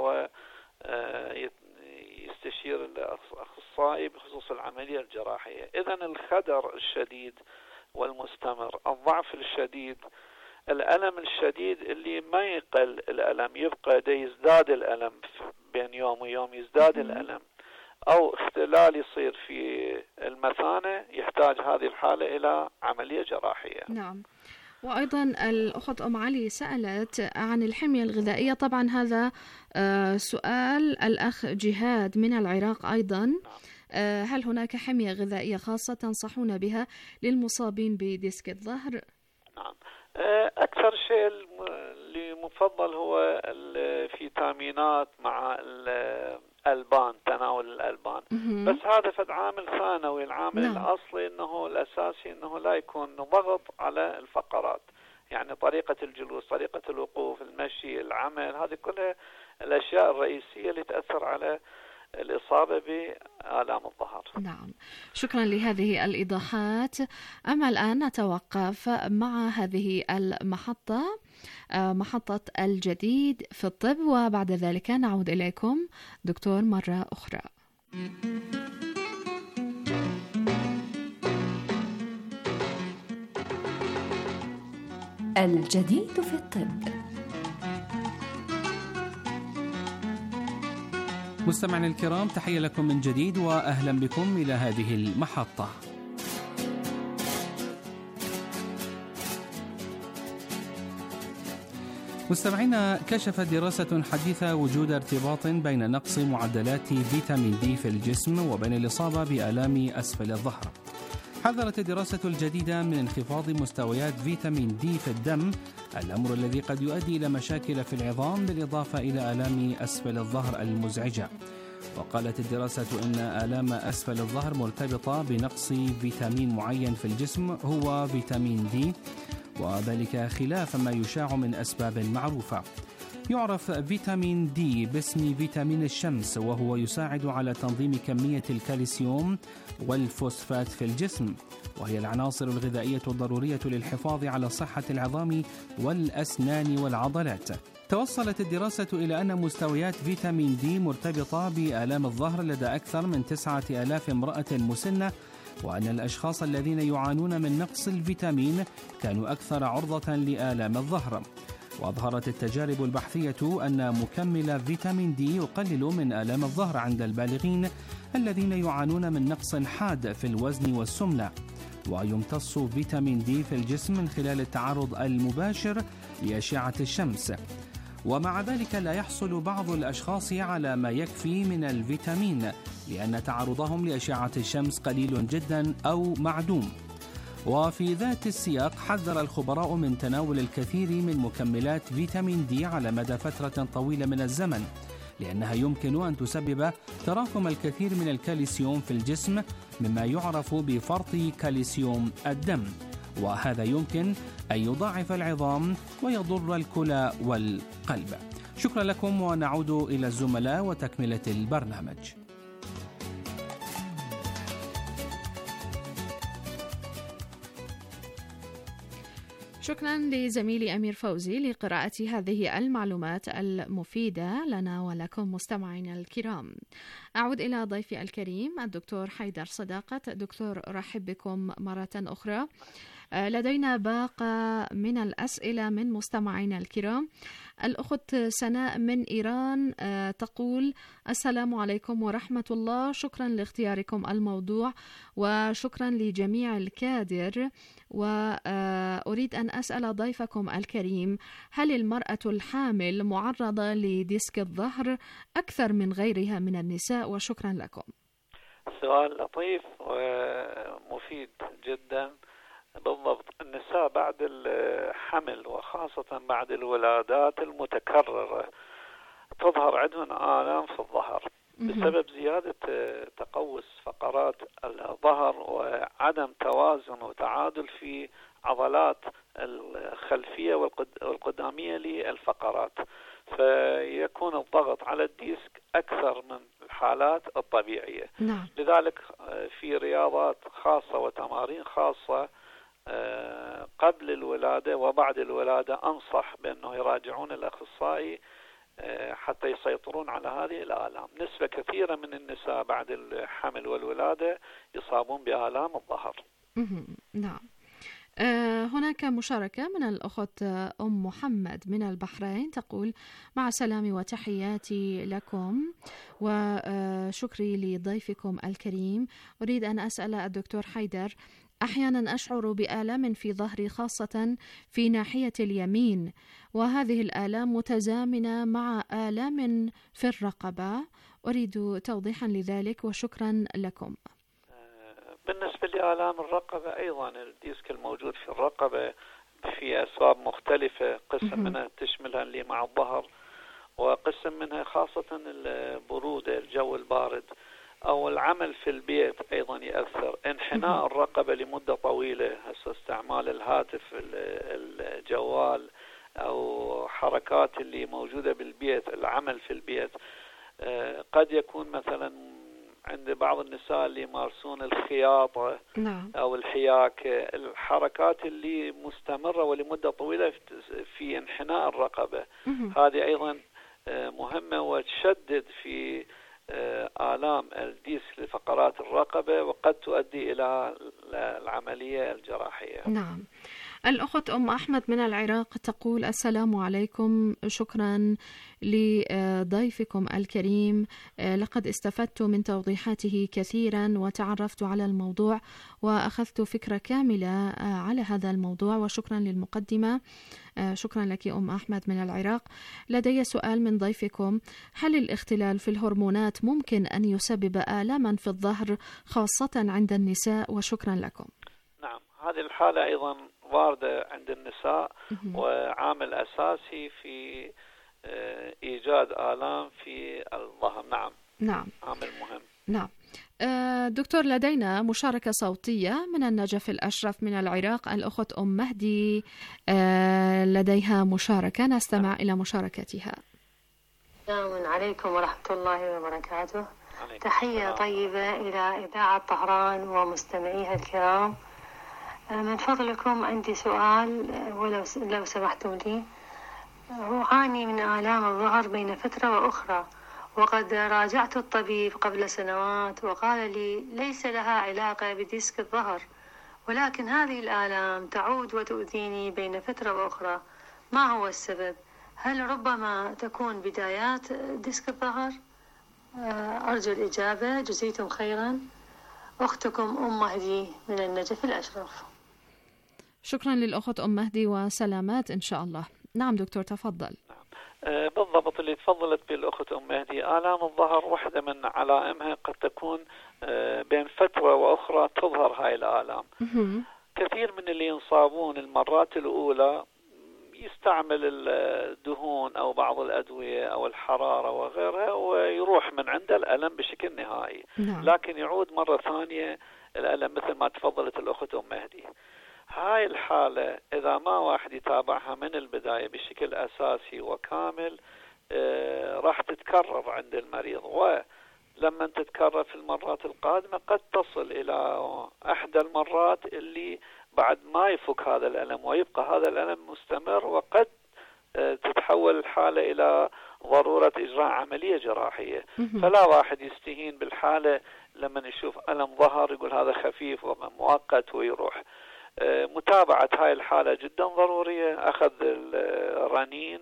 ويستشير الأخصائي بخصوص العملية الجراحية. إذن الخدر الشديد والمستمر، الضعف الشديد، الألم الشديد اللي ما يقل الألم، يبقى يزداد الألم بين يوم ويوم، يزداد الألم، أو اختلال يصير في المثانة، يحتاج هذه الحالة إلى عملية جراحية. نعم. وأيضا الأخت أم علي سألت عن الحمية الغذائية. طبعا هذا سؤال الأخ جهاد من العراق أيضا. هل هناك حمية غذائية خاصة تنصحون بها للمصابين بديسك الظهر؟ نعم. أكثر شيء اللي مفضل هو الفيتامينات مع الألبان، تناول الألبان. بس هذا فد عامل ثانوي. العامل الأصلي أنه الأساسي أنه لا يكون ضغط على الفقرات، يعني طريقة الجلوس، طريقة الوقوف، المشي، العمل، هذه كلها الأشياء الرئيسية اللي تأثر على الإصابة بآلام الظهر. نعم، شكرا لهذه الإيضاحات. أما الآن نتوقف مع هذه المحطة، محطة الجديد في الطب، وبعد ذلك نعود إليكم دكتور مرة أخرى. الجديد في الطب. مستمعينا الكرام، تحية لكم من جديد وأهلا بكم إلى هذه المحطة. مستمعينا، كشفت دراسة حديثة وجود ارتباط بين نقص معدلات فيتامين دي في الجسم وبين الإصابة بآلام أسفل الظهر. حذرت الدراسة الجديدة من انخفاض مستويات فيتامين دي في الدم، الأمر الذي قد يؤدي إلى مشاكل في العظام بالإضافة إلى آلام أسفل الظهر المزعجة. وقالت الدراسة إن آلام أسفل الظهر مرتبطة بنقص فيتامين معين في الجسم هو فيتامين دي، وذلك خلاف ما يشاع من أسباب معروفة. يعرف فيتامين دي باسم فيتامين الشمس، وهو يساعد على تنظيم كمية الكالسيوم والفوسفات في الجسم، وهي العناصر الغذائية الضرورية للحفاظ على صحة العظام والأسنان والعضلات. توصلت الدراسة إلى أن مستويات فيتامين دي مرتبطة بآلام الظهر لدى أكثر من 9000 امرأة مسنة، وأن الأشخاص الذين يعانون من نقص الفيتامين كانوا أكثر عرضة لآلام الظهر. وأظهرت التجارب البحثية أن مكمل فيتامين دي يقلل من آلام الظهر عند البالغين الذين يعانون من نقص حاد في الوزن والسمنة. ويمتص فيتامين دي في الجسم من خلال التعرض المباشر لأشعة الشمس، ومع ذلك لا يحصل بعض الأشخاص على ما يكفي من الفيتامين لأن تعرضهم لأشعة الشمس قليل جدا أو معدوم. وفي ذات السياق حذر الخبراء من تناول الكثير من مكملات فيتامين دي على مدى فترة طويلة من الزمن، لأنها يمكن أن تسبب تراكم الكثير من الكالسيوم في الجسم، مما يعرف بفرط كالسيوم الدم، وهذا يمكن أن يضاعف العظام ويضر الكلى والقلب. شكرا لكم، ونعود إلى الزملاء وتكملة البرنامج. شكرا لزميلي أمير فوزي لقراءة هذه المعلومات المفيدة لنا ولكم مستمعينا الكرام. أعود إلى ضيفي الكريم الدكتور حيدر صداقة. دكتور، أرحب بكم مرة أخرى. لدينا باقة من الأسئلة من مستمعينا الكرام. الأخت سناء من إيران تقول: السلام عليكم ورحمة الله، شكرا لاختياركم الموضوع وشكرا لجميع الكادر، وأريد أن أسأل ضيفكم الكريم: هل المرأة الحامل معرضة لديسك الظهر أكثر من غيرها من النساء؟ وشكرا لكم. سؤال لطيف ومفيد جدا. بالضبط، النساء بعد الحمل وخاصة بعد الولادات المتكررة تظهر عندهم آلام في الظهر، بسبب زيادة تقوس فقرات الظهر وعدم توازن وتعادل في عضلات الخلفية والقدامية للفقرات، فيكون الضغط على الديسك أكثر من الحالات الطبيعية. نعم. لذلك في رياضات خاصة وتمارين خاصة قبل الولادة وبعد الولادة أنصح بأنه يراجعون الأخصائي حتى يسيطرون على هذه الآلام. نسبة كثيرة من النساء بعد الحمل والولادة يصابون بآلام الظهر. نعم. هناك مشاركة من الأخت أم محمد من البحرين تقول: مع سلامي وتحياتي لكم وشكري لضيفكم الكريم، أريد أن أسأل الدكتور حيدر، أحيانا أشعر بآلام في ظهري خاصة في ناحية اليمين، وهذه الآلام متزامنة مع آلام في الرقبة، أريد توضيحا لذلك وشكرا لكم. بالنسبة لآلام الرقبة أيضا الديسك الموجود في الرقبة في أسباب مختلفة، قسم منها تشملها اللي مع الظهر، وقسم منها خاصة البرودة، الجو البارد أو العمل في البيت أيضا يأثر. انحناء الرقبة لمدة طويلة، استعمال الهاتف، الجوال أو حركات اللي موجودة بالبيت، العمل في البيت، قد يكون مثلا عند بعض النساء اللي يمارسون الخياطة أو الحياكة، الحركات اللي مستمرة ولمدة طويلة في انحناء الرقبة، هذه أيضا مهمة وتشدد في آلام الديسك لفقرات الرقبة وقد تؤدي إلى العملية الجراحية. نعم. الأخت أم أحمد من العراق تقول: السلام عليكم، شكرا لضيفكم الكريم، لقد استفدت من توضيحاته كثيرا وتعرفت على الموضوع وأخذت فكرة كاملة على هذا الموضوع، وشكرا للمقدمة. شكرا لك أم أحمد من العراق. لدي سؤال من ضيفكم: هل الاختلال في الهرمونات ممكن أن يسبب آلاما في الظهر خاصة عند النساء؟ وشكرا لكم. نعم، هذه الحالة أيضا واردة عند النساء وعامل أساسي في إيجاد آلام في الظهر. نعم، عامل مهم. نعم. دكتور، لدينا مشاركة صوتية من النجف الأشرف من العراق، الأخت أم مهدي لديها مشاركة، نستمع إلى مشاركتها. السلام عليكم ورحمة الله وبركاته. تحية طيبة إلى إذاعة طهران ومستمعيها الكرام. من فضلكم عندي سؤال لو سمحتم لي. أعاني من آلام الظهر بين فترة وأخرى، وقد راجعت الطبيب قبل سنوات وقال لي ليس لها علاقة بديسك الظهر، ولكن هذه الآلام تعود وتؤذيني بين فترة وأخرى. ما هو السبب؟ هل ربما تكون بدايات ديسك الظهر؟ أرجو الإجابة، جزيتم خيرا. أختكم أم مهدي من النجف الأشرف. شكرا للأخت أم مهدي وسلامات إن شاء الله. نعم دكتور، تفضل. بالضبط اللي تفضلت بالأخت أم مهدي، آلام الظهر واحدة من علائمها قد تكون بين فترة وأخرى تظهر هاي الآلام. كثير من اللي ينصابون المرات الأولى يستعمل الدهون أو بعض الأدوية أو الحرارة وغيرها ويروح من عنده الألم بشكل نهائي. لكن يعود مرة ثانية الألم مثل ما تفضلت الأخت أم مهدي. هاي الحالة إذا ما واحد يتابعها من البداية بشكل أساسي وكامل راح تتكرر عند المريض، ولما تتكرر في المرات القادمة قد تصل إلى أحدى المرات اللي بعد ما يفك هذا الألم ويبقى هذا الألم مستمر، وقد تتحول الحالة إلى ضرورة إجراء عملية جراحية. فلا واحد يستهين بالحالة لما يشوف ألم ظهر يقول هذا خفيف ومؤقت ويروح. متابعة هاي الحالة جدا ضرورية، أخذ الرنين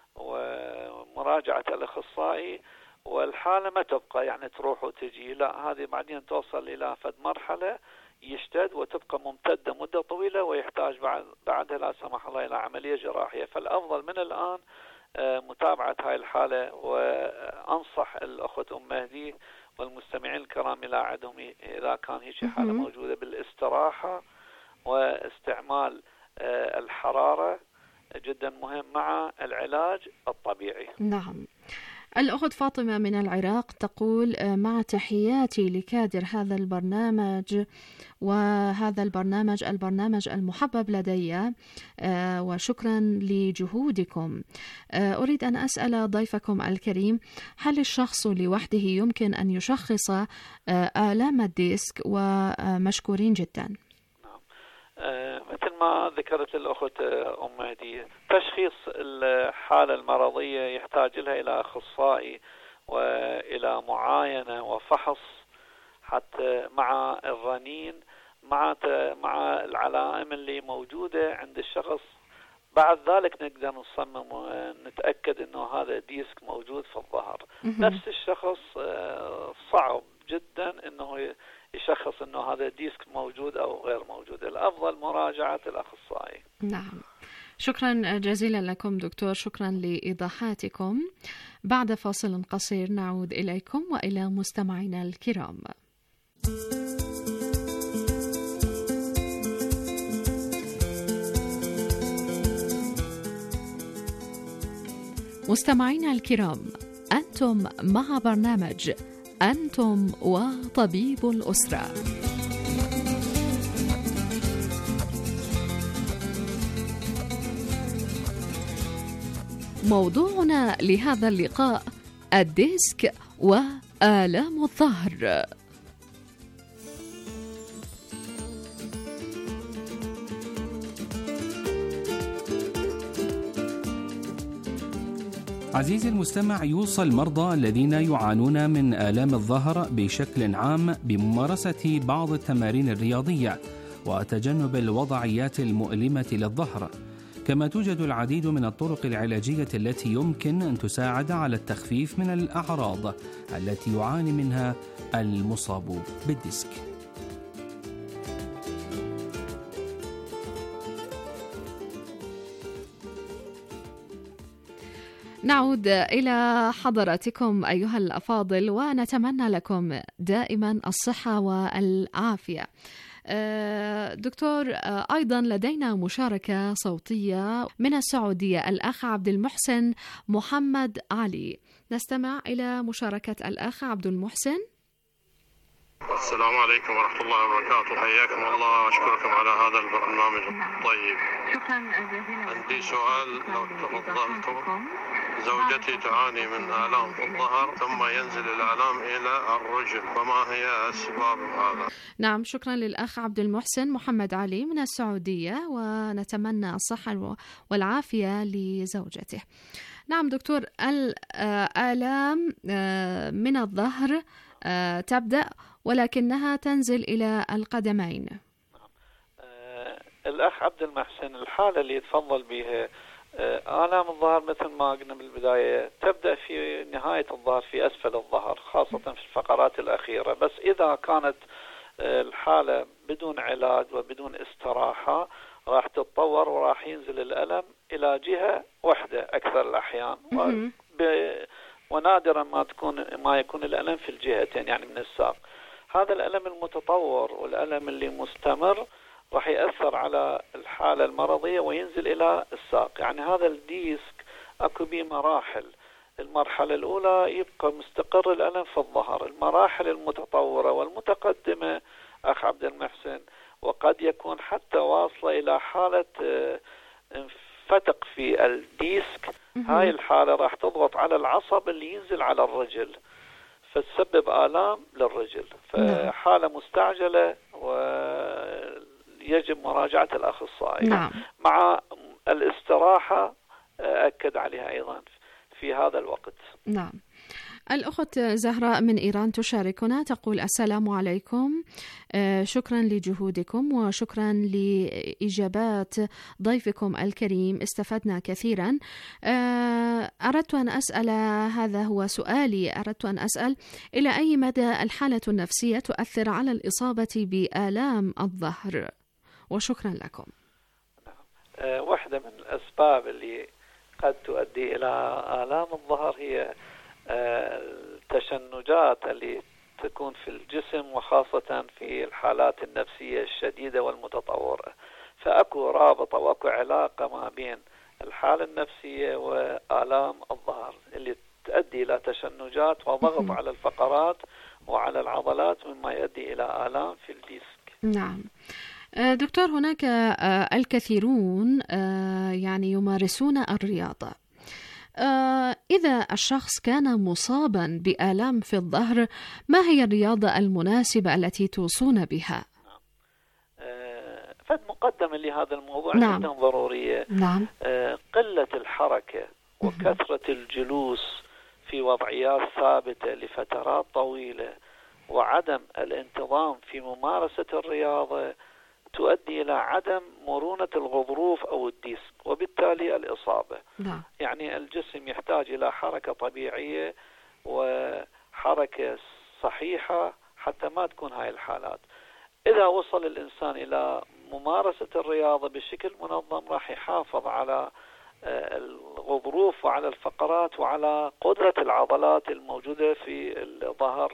ومراجعة الأخصائي، والحالة ما تبقى يعني تروح وتجي، لا، هذه بعدين توصل إلى فد مرحلة يشتد وتبقى ممتدة مدة طويلة ويحتاج بعدها لا سمح الله إلى عملية جراحية. فالأفضل من الآن متابعة هاي الحالة، وأنصح الأخت أم مهدي والمستمعين الكرام إلى عدهم إذا كان هيك حالة موجودة بالاستراحة واستعمال الحرارة جدا مهم مع العلاج الطبيعي. نعم. الأخت فاطمة من العراق تقول: مع تحياتي لكادر هذا البرنامج، وهذا البرنامج المحبب لدي، وشكرا لجهودكم. أريد أن أسأل ضيفكم الكريم: هل الشخص لوحده يمكن أن يشخص آلام الديسك؟ ومشكورين جدا. مثل ما ذكرت الأخت أم مهدي، تشخيص الحالة المرضية يحتاج لها إلى أخصائي وإلى معاينة وفحص حتى مع الرنين، مع العلائم اللي موجودة عند الشخص. بعد ذلك نقدر نصمم ونتأكد أنه هذا ديسك موجود في الظهر. نفس الشخص صعب جدا أنه يشخص أنه هذا ديسك موجود أو غير موجود. الأفضل مراجعة الأخصائي. نعم، شكرا جزيلا لكم دكتور، شكرا لإيضاحاتكم. بعد فاصل قصير نعود إليكم وإلى مستمعينا الكرام. مستمعينا الكرام، أنتم مع برنامج أنتم وطبيب الأسرة. موضوعنا لهذا اللقاء الديسك وآلام الظهر. عزيزي المستمع، يوصى المرضى الذين يعانون من آلام الظهر بشكل عام بممارسة بعض التمارين الرياضية وتجنب الوضعيات المؤلمة للظهر، كما توجد العديد من الطرق العلاجية التي يمكن أن تساعد على التخفيف من الأعراض التي يعاني منها المصاب بالديسك. نعود إلى حضراتكم أيها الأفاضل، ونتمنى لكم دائما الصحة والعافية. دكتور، أيضا لدينا مشاركة صوتية من السعودية، الأخ عبد المحسن محمد علي. نستمع إلى مشاركة الأخ عبد المحسن. السلام عليكم ورحمة الله وبركاته، حياكم الله وأشكركم على هذا البرنامج الطيب. شكرا جزيلا. عندي سؤال لو تفضلتم. زوجتي تعاني من آلام في الظهر ثم ينزل الآلام إلى الرجل، فما هي أسباب هذا؟ نعم، شكرا للأخ عبد المحسن محمد علي من السعودية، ونتمنى الصحة والعافية لزوجته. نعم دكتور، الآلام من الظهر تبدأ ولكنها تنزل إلى القدمين. الأخ عبد المحسن، الحالة اللي يتفضل بها آلام الظهر مثل ما قلنا بالبداية تبدأ في نهاية الظهر، في أسفل الظهر، خاصة في الفقرات الأخيرة. بس إذا كانت الحالة بدون علاج وبدون استراحة راح تتطور وراح ينزل الألم إلى جهة واحدة أكثر الأحيان، ونادرا ما يكون الألم في الجهتين، يعني من الساق. هذا الألم المتطور والألم اللي مستمر راح يأثر على الحالة المرضية وينزل إلى الساق. يعني هذا الديسك أكو به مراحل. المرحلة الأولى يبقى مستقر الألم في الظهر. المراحل المتطورة والمتقدمة أخ عبد المحسن، وقد يكون حتى واصلة إلى حالة انفتق في الديسك. هاي الحالة راح تضغط على العصب اللي ينزل على الرجل، فتسبب آلام للرجل. فحالة مستعجلة ويجب مراجعة الأخصائي. نعم. مع الاستراحة أكد عليها أيضا في هذا الوقت. نعم. الأخت زهراء من إيران تشاركنا، تقول: السلام عليكم، شكرا لجهودكم وشكرا لإجابات ضيفكم الكريم، استفدنا كثيرا. أردت أن أسأل، هذا هو سؤالي، أردت أن أسأل إلى أي مدى الحالة النفسية تؤثر على الإصابة بآلام الظهر؟ وشكرا لكم. واحدة من الأسباب اللي قد تؤدي إلى آلام الظهر هي التشنجات اللي تكون في الجسم، وخاصة في الحالات النفسية الشديدة والمتطورة. فأكو رابطة وأكو علاقة ما بين الحالة النفسية وآلام الظهر اللي تؤدي إلى تشنجات وضغط على الفقرات وعلى العضلات مما يؤدي إلى آلام في الديسك. نعم دكتور، هناك الكثيرون يعني يمارسون الرياضة. إذا الشخص كان مصابا بآلام في الظهر، ما هي الرياضة المناسبة التي توصون بها؟ فد مقدمة لهذا الموضوع جدا ضرورية. قلة الحركة وكثرة الجلوس في وضعيات ثابتة لفترات طويلة وعدم الانتظام في ممارسة الرياضة تؤدي إلى عدم مرونة الغضروف أو الديسك وبالتالي الإصابة. يعني الجسم يحتاج إلى حركة طبيعية وحركة صحيحة حتى ما تكون هاي الحالات. إذا وصل الإنسان إلى ممارسة الرياضة بشكل منظم راح يحافظ على الغضروف وعلى الفقرات وعلى قدرة العضلات الموجودة في الظهر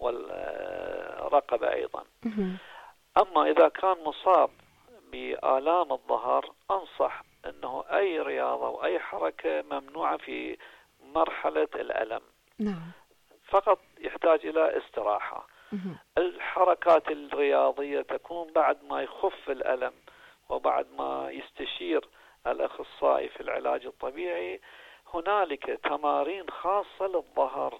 والرقبة أيضا. أما إذا كان مصاب بآلام الظهر أنصح أنه أي رياضة وأي حركة ممنوعة في مرحلة الألم. فقط يحتاج إلى استراحة. الحركات الرياضية تكون بعد ما يخف الألم وبعد ما يستشير الأخصائي في العلاج الطبيعي. هنالك تمارين خاصة للظهر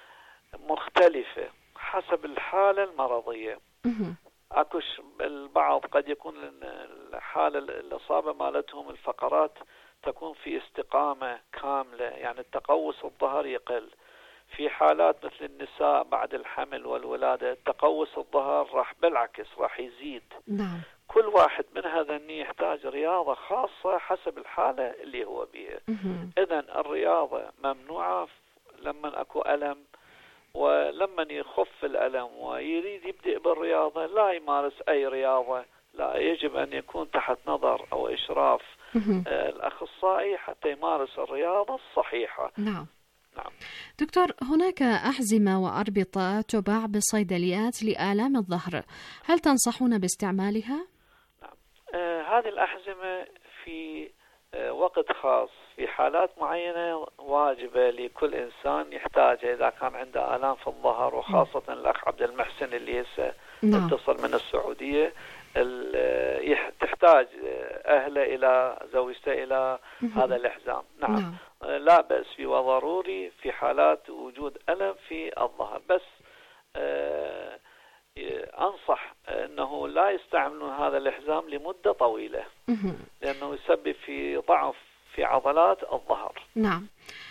مختلفة حسب الحالة المرضية. أكوش البعض قد يكون الحالة الإصابة مالتهم الفقرات تكون في استقامة كاملة، يعني التقوس الظهر يقل. في حالات مثل النساء بعد الحمل والولادة تقوس الظهر راح بالعكس راح يزيد. كل واحد من هذين يحتاج رياضة خاصة حسب الحالة اللي هو بيها. إذن الرياضة ممنوعة لما أكو ألم، ولما يخف الألم ويريد يبدأ بالرياضة لا يمارس أي رياضة، لا، يجب أن يكون تحت نظر أو إشراف الأخصائي حتى يمارس الرياضة الصحيحة. نعم. دكتور، هناك أحزمة وأربطة تباع بالصيدليات لآلام الظهر، هل تنصحون باستعمالها؟ نعم. هذه الأحزمة في وقت خاص في حالات معينة واجبة لكل إنسان يحتاجها إذا كان عنده آلام في الظهر، وخاصة الأخ عبد المحسن اللي هسه اتصل من السعودية تحتاج أهله إلى زوجته إلى هذا الإحزام. نعم. لا بأس فيه وضروري في حالات وجود ألم في الظهر، بس أنصح أنه لا يستعملون هذا الإحزام لمدة طويلة لأنه يسبب في ضعف في عضلات الظهر. نعم.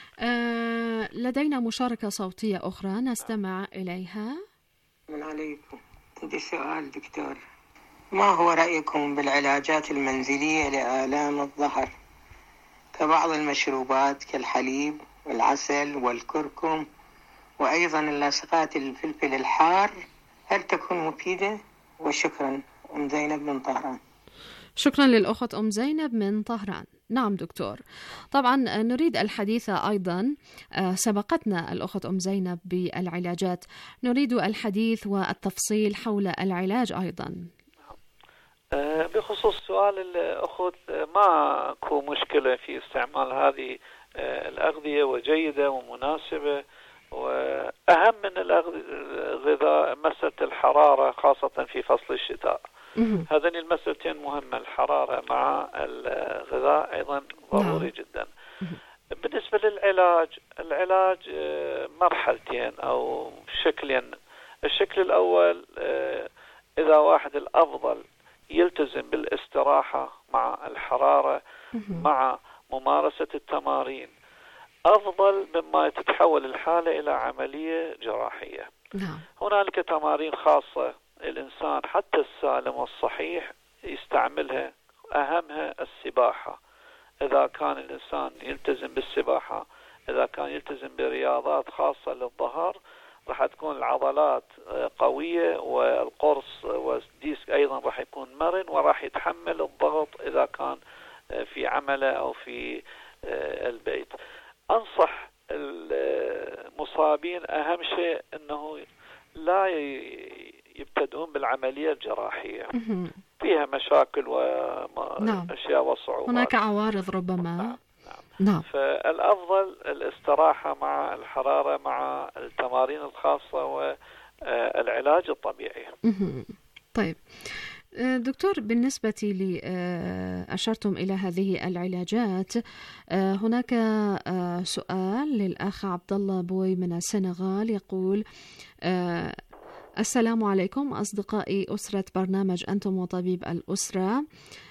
لدينا مشاركة صوتية أخرى نستمع إليها. من عليكم، عندي سؤال دكتور، ما هو رأيكم بالعلاجات المنزلية لآلام الظهر كبعض المشروبات كالحليب والعسل والكركم وأيضا اللاصقات الفلفل الحار، هل تكون مفيدة؟ وشكرا. أم زينب من طهران. شكرا للأخت أم زينب من طهران. نعم دكتور، طبعا نريد الحديث أيضا، سبقتنا الأخت أم زينب بالعلاجات، نريد الحديث والتفصيل حول العلاج أيضا. بخصوص سؤال الأخت، ماكو مشكلة في استعمال هذه الأغذية وجيدة ومناسبة، وأهم من الغذاء مسألة الحرارة خاصة في فصل الشتاء. هذين المسألتين مهمة، الحرارة مع الغذاء أيضا ضروري جدا. بالنسبة العلاج مرحلتين أو شكلين. الشكل الأول إذا واحد الأفضل يلتزم بالاستراحة مع الحرارة مع ممارسة التمارين أفضل مما تتحول الحالة إلى عملية جراحية. هنالك تمارين خاصة الإنسان حتى السالم والصحيح يستعملها، أهمها السباحة. إذا كان الإنسان يلتزم بالسباحة، إذا كان يلتزم برياضات خاصة للظهر، راح تكون العضلات قوية والقرص والديسك أيضا راح يكون مرن وراح يتحمل الضغط إذا كان في عمله أو في البيت. أنصح المصابين أهم شيء أنه لا يبتدئون بالعملية الجراحية، فيها مشاكل وأشياء وصعوبات. هناك عوارض ربما. نعم. فالأفضل الاستراحة مع الحرارة مع التمارين الخاصة والعلاج الطبيعي. طيب دكتور، بالنسبة لي أشرتم إلى هذه العلاجات، هناك سؤال للأخ عبد الله بوي من السنغال يقول: السلام عليكم أصدقائي أسرة برنامج أنتم وطبيب الأسرة.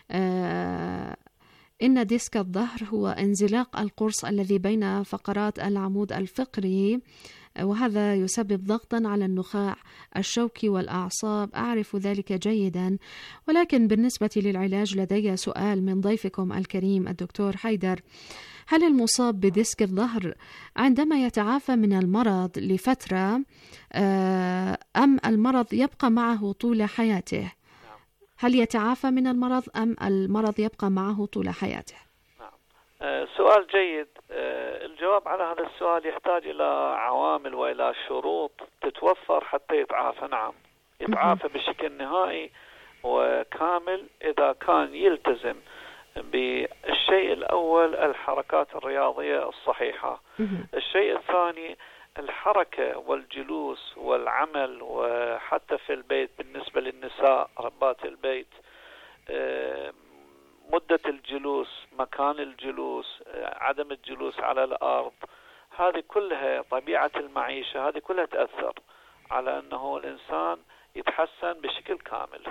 إن ديسك الظهر هو انزلاق القرص الذي بين فقرات العمود الفقري، وهذا يسبب ضغطا على النخاع الشوكي والأعصاب. أعرف ذلك جيدا، ولكن بالنسبة للعلاج لدي سؤال من ضيفكم الكريم الدكتور حيدر: هل المصاب بديسك الظهر عندما يتعافى من المرض لفترة أم المرض يبقى معه طول حياته؟ هل يتعافى من المرض أم المرض يبقى معه طول حياته؟ سؤال جيد. الجواب على هذا السؤال يحتاج إلى عوامل وإلى شروط تتوفر حتى يتعافى. نعم، يتعافى بشكل نهائي وكامل إذا كان يلتزم بالشيء الأول الحركات الرياضية الصحيحة. الشيء الثاني الحركة والجلوس والعمل، وحتى في البيت بالنسبة للنساء ربات البيت، مدة الجلوس، مكان الجلوس، عدم الجلوس على الأرض، هذه كلها طبيعة المعيشة، هذه كلها تأثر على أنه الإنسان يتحسن بشكل كامل.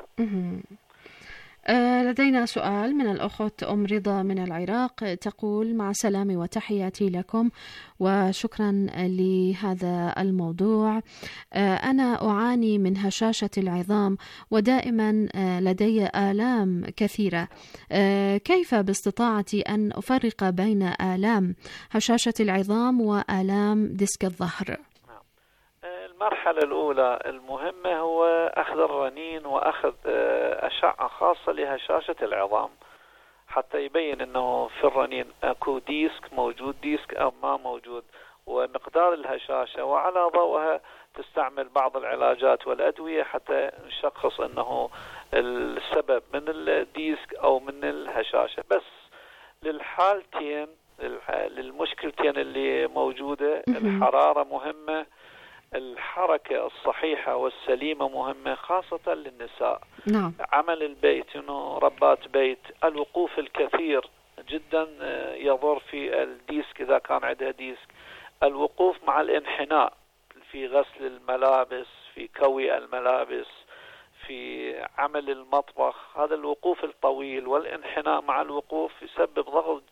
لدينا سؤال من الأخت أم رضا من العراق، تقول: مع سلامي وتحياتي لكم وشكرا لهذا الموضوع. أنا أعاني من هشاشة العظام ودائما لدي آلام كثيرة. كيف باستطاعتي أن أفرق بين آلام هشاشة العظام وآلام ديسك الظهر؟ المرحلة الأولى المهمة هو أخذ الرنين وأخذ أشعة خاصة لهشاشة العظام حتى يبين أنه في الرنين أكو ديسك موجود، ديسك أو ما موجود، ومقدار الهشاشة، وعلى ضوءها تستعمل بعض العلاجات والأدوية حتى نشخص أنه السبب من الديسك أو من الهشاشة. بس للحالتين، للمشكلتين اللي موجودة، الحرارة مهمة، الحركة الصحيحة والسليمة مهمة خاصة للنساء. نعم. عمل البيت، ربات بيت، الوقوف الكثير جدا يضر في الديسك إذا كان عندها ديسك. الوقوف مع الانحناء في غسل الملابس، في كوي الملابس، في عمل المطبخ، هذا الوقوف الطويل والانحناء مع الوقوف يسبب ضغط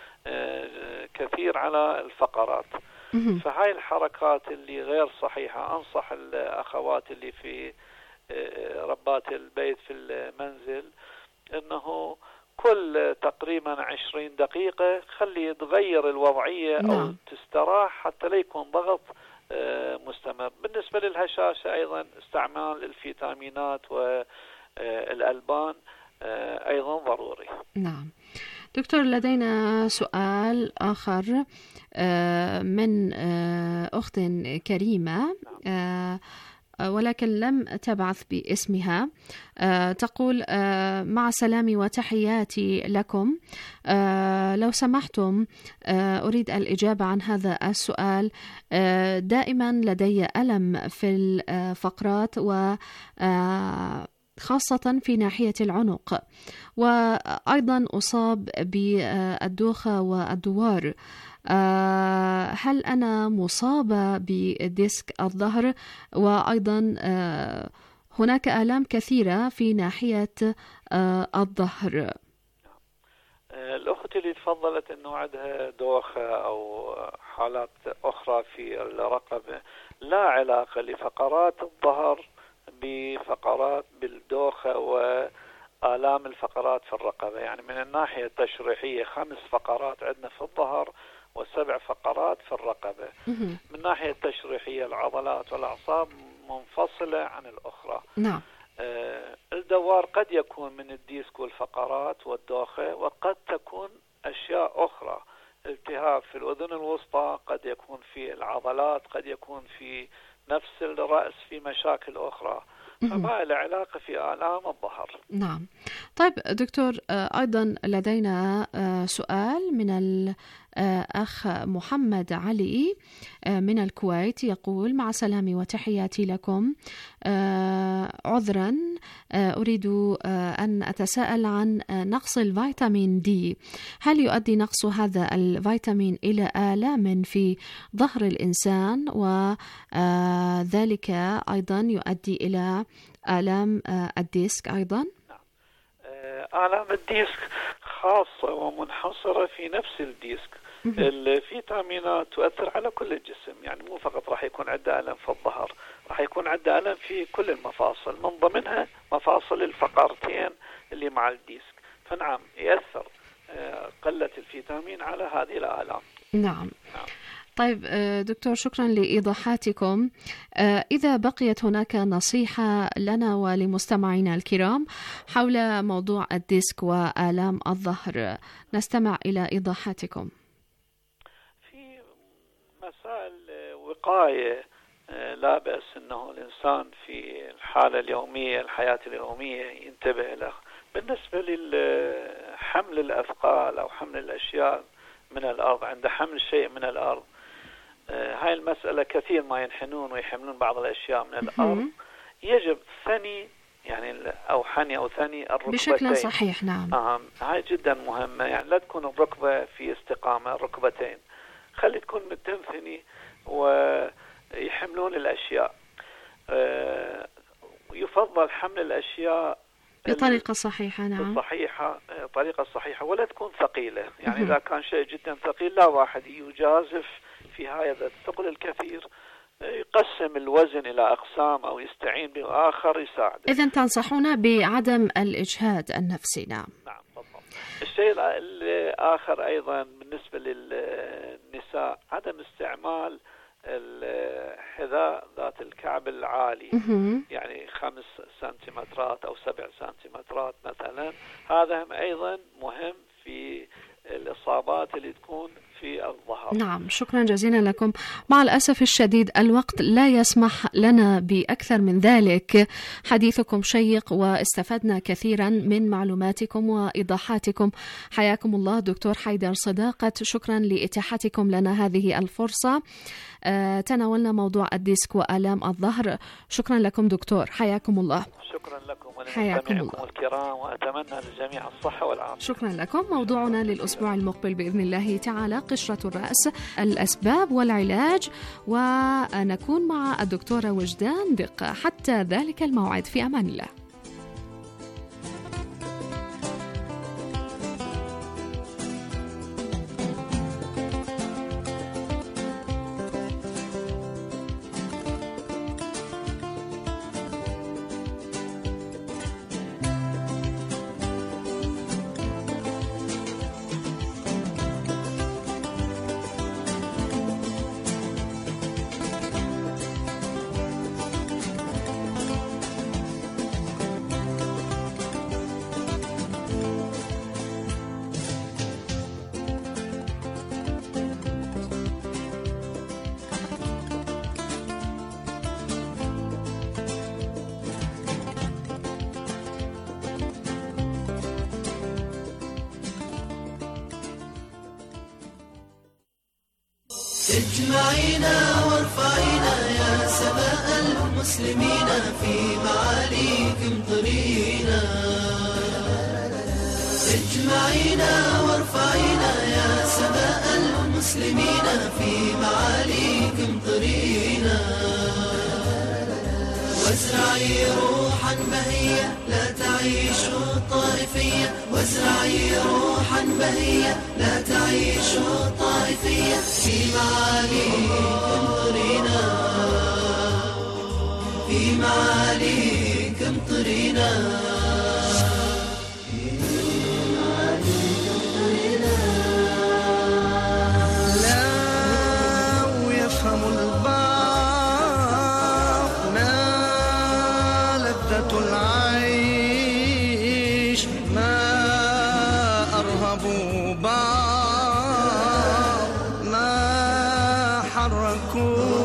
كثير على الفقرات. فهاي الحركات اللي غير صحيحة أنصح الأخوات اللي في ربات البيت في المنزل أنه كل تقريبا 20 دقيقة خلي يتغير الوضعية أو تستراح حتى لا يكون ضغط مستمر. بالنسبة للهشاشة أيضا استعمال الفيتامينات والألبان أيضا ضروري. نعم. دكتور، لدينا سؤال آخر من أخت كريمة ولكن لم تبعث باسمها. تقول: مع سلامي وتحياتي لكم، لو سمحتم أريد الإجابة عن هذا السؤال. دائما لدي ألم في الفقرات خاصة في ناحية العنق، وأيضا أصاب بالدوخة والدوار. هل أنا مصابة بديسك الظهر؟ وأيضا هناك آلام كثيرة في ناحية الظهر. الأخت اللي تفضلت أنه عندها دوخة أو حالات أخرى في الرقبة، لا علاقة لفقرات الظهر بفقرات بالدوخة وآلام الفقرات في الرقبة. يعني من الناحية التشريحية 5 فقرات عندنا في الظهر و7 فقرات في الرقبة. من الناحية التشريحية العضلات والأعصاب منفصلة عن الأخرى. نعم. الدوار قد يكون من الديسك والفقرات والدوخة، وقد تكون أشياء أخرى. التهاب في الأذن الوسطى، قد يكون في العضلات، قد يكون في نفس الرأس، في مشاكل أخرى. فما له علاقة في آلام الظهر. نعم. طيب دكتور، أيضا لدينا سؤال من أخ محمد علي من الكويت يقول: مع سلامي وتحياتي لكم، عذرا أريد أن أتساءل عن نقص الفيتامين دي. هل يؤدي نقص هذا الفيتامين إلى آلام في ظهر الإنسان، وذلك أيضا يؤدي إلى آلام الديسك أيضا؟ آلام الديسك خاصة ومنحصرة في نفس الديسك. الفيتامينات تؤثر على كل الجسم، يعني مو فقط راح يكون عندها ألم في الظهر، راح يكون عندها ألم في كل المفاصل، من ضمنها مفاصل الفقرتين اللي مع الديسك. فنعم يأثر قلة الفيتامين على هذه الآلام. نعم. طيب دكتور، شكرا لإيضاحاتكم. إذا بقيت هناك نصيحة لنا ولمستمعينا الكرام حول موضوع الديسك وآلام الظهر، نستمع إلى إيضاحاتكم. في مسائل وقاية لا بأس أنه الإنسان في الحالة اليومية، الحياة اليومية ينتبه له. بالنسبة لحمل الأثقال أو حمل الأشياء من الأرض، عند حمل شيء من الأرض، هاي المسألة كثير ما ينحنون ويحملون بعض الأشياء من الأرض، يجب ثني يعني أو حني أو ثني الركبتين بشكل صحيح. نعم. هاي جدا مهمة، يعني لا تكون الركبة في استقامة، الركبتين خلي تكون متنثني ويحملون الأشياء. يفضل حمل الأشياء بطريقة صحيحة. نعم. طريقة صحيحة ولا تكون ثقيلة، يعني إذا كان شيء جدا ثقيل لا واحد يجازف في هذا الثقل الكثير، يقسم الوزن إلى أقسام أو يستعين بآخر يساعده. إذن تنصحون بعدم الإجهاد النفسي. نعم. نعم بالضبط. الشيء الآخر أيضا بالنسبة للنساء عدم استعمال الحذاء ذات الكعب العالي، يعني 5 سنتيمترات أو 7 سنتيمترات مثلا، هذا أيضا مهم في الإصابات اللي تكون في الظهر. نعم، شكرا جزيلا لكم. مع الأسف الشديد الوقت لا يسمح لنا بأكثر من ذلك. حديثكم شيق واستفدنا كثيرا من معلوماتكم وإيضاحاتكم. حياكم الله دكتور حيدر صداقة، شكرا لإتاحتكم لنا هذه الفرصة. تناولنا موضوع الديسك وآلام الظهر. شكرا لكم دكتور، حياكم الله. شكرا لكم ولمستمعيكم الكرام، وأتمنى للجميع الصحة والعافية. شكرا لكم. موضوعنا للأسبوع المقبل بإذن الله تعالى قشرة الرأس، الأسباب والعلاج، ونكون مع الدكتورة وجدان دقة. حتى ذلك الموعد، في أمان الله. اجمعينا وارفعينا يا سماء المسلمين، في معاليكم طرينا. اجمعينا وارفعينا يا سماء المسلمين، في معاليكم طرينا. وازرعي روحا بهية لا تعيش الطائفية، وازرعي روحا بهية لا تعيش الطائفية، في معاليكم طرينا، في معاليكم طرينا.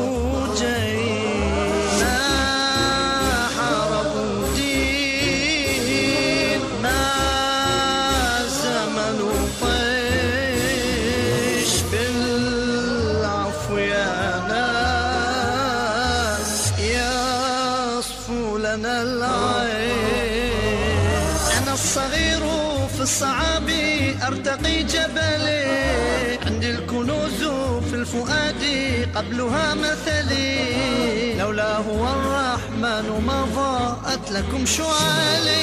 حركوا جينا، حاربوا دين الصغير في الصعاب أرتقي جبلي، عندي الكنوز في الفؤاد قبلها مثلي، لولا هو الرحمن ما ضاءت لكم شعالي.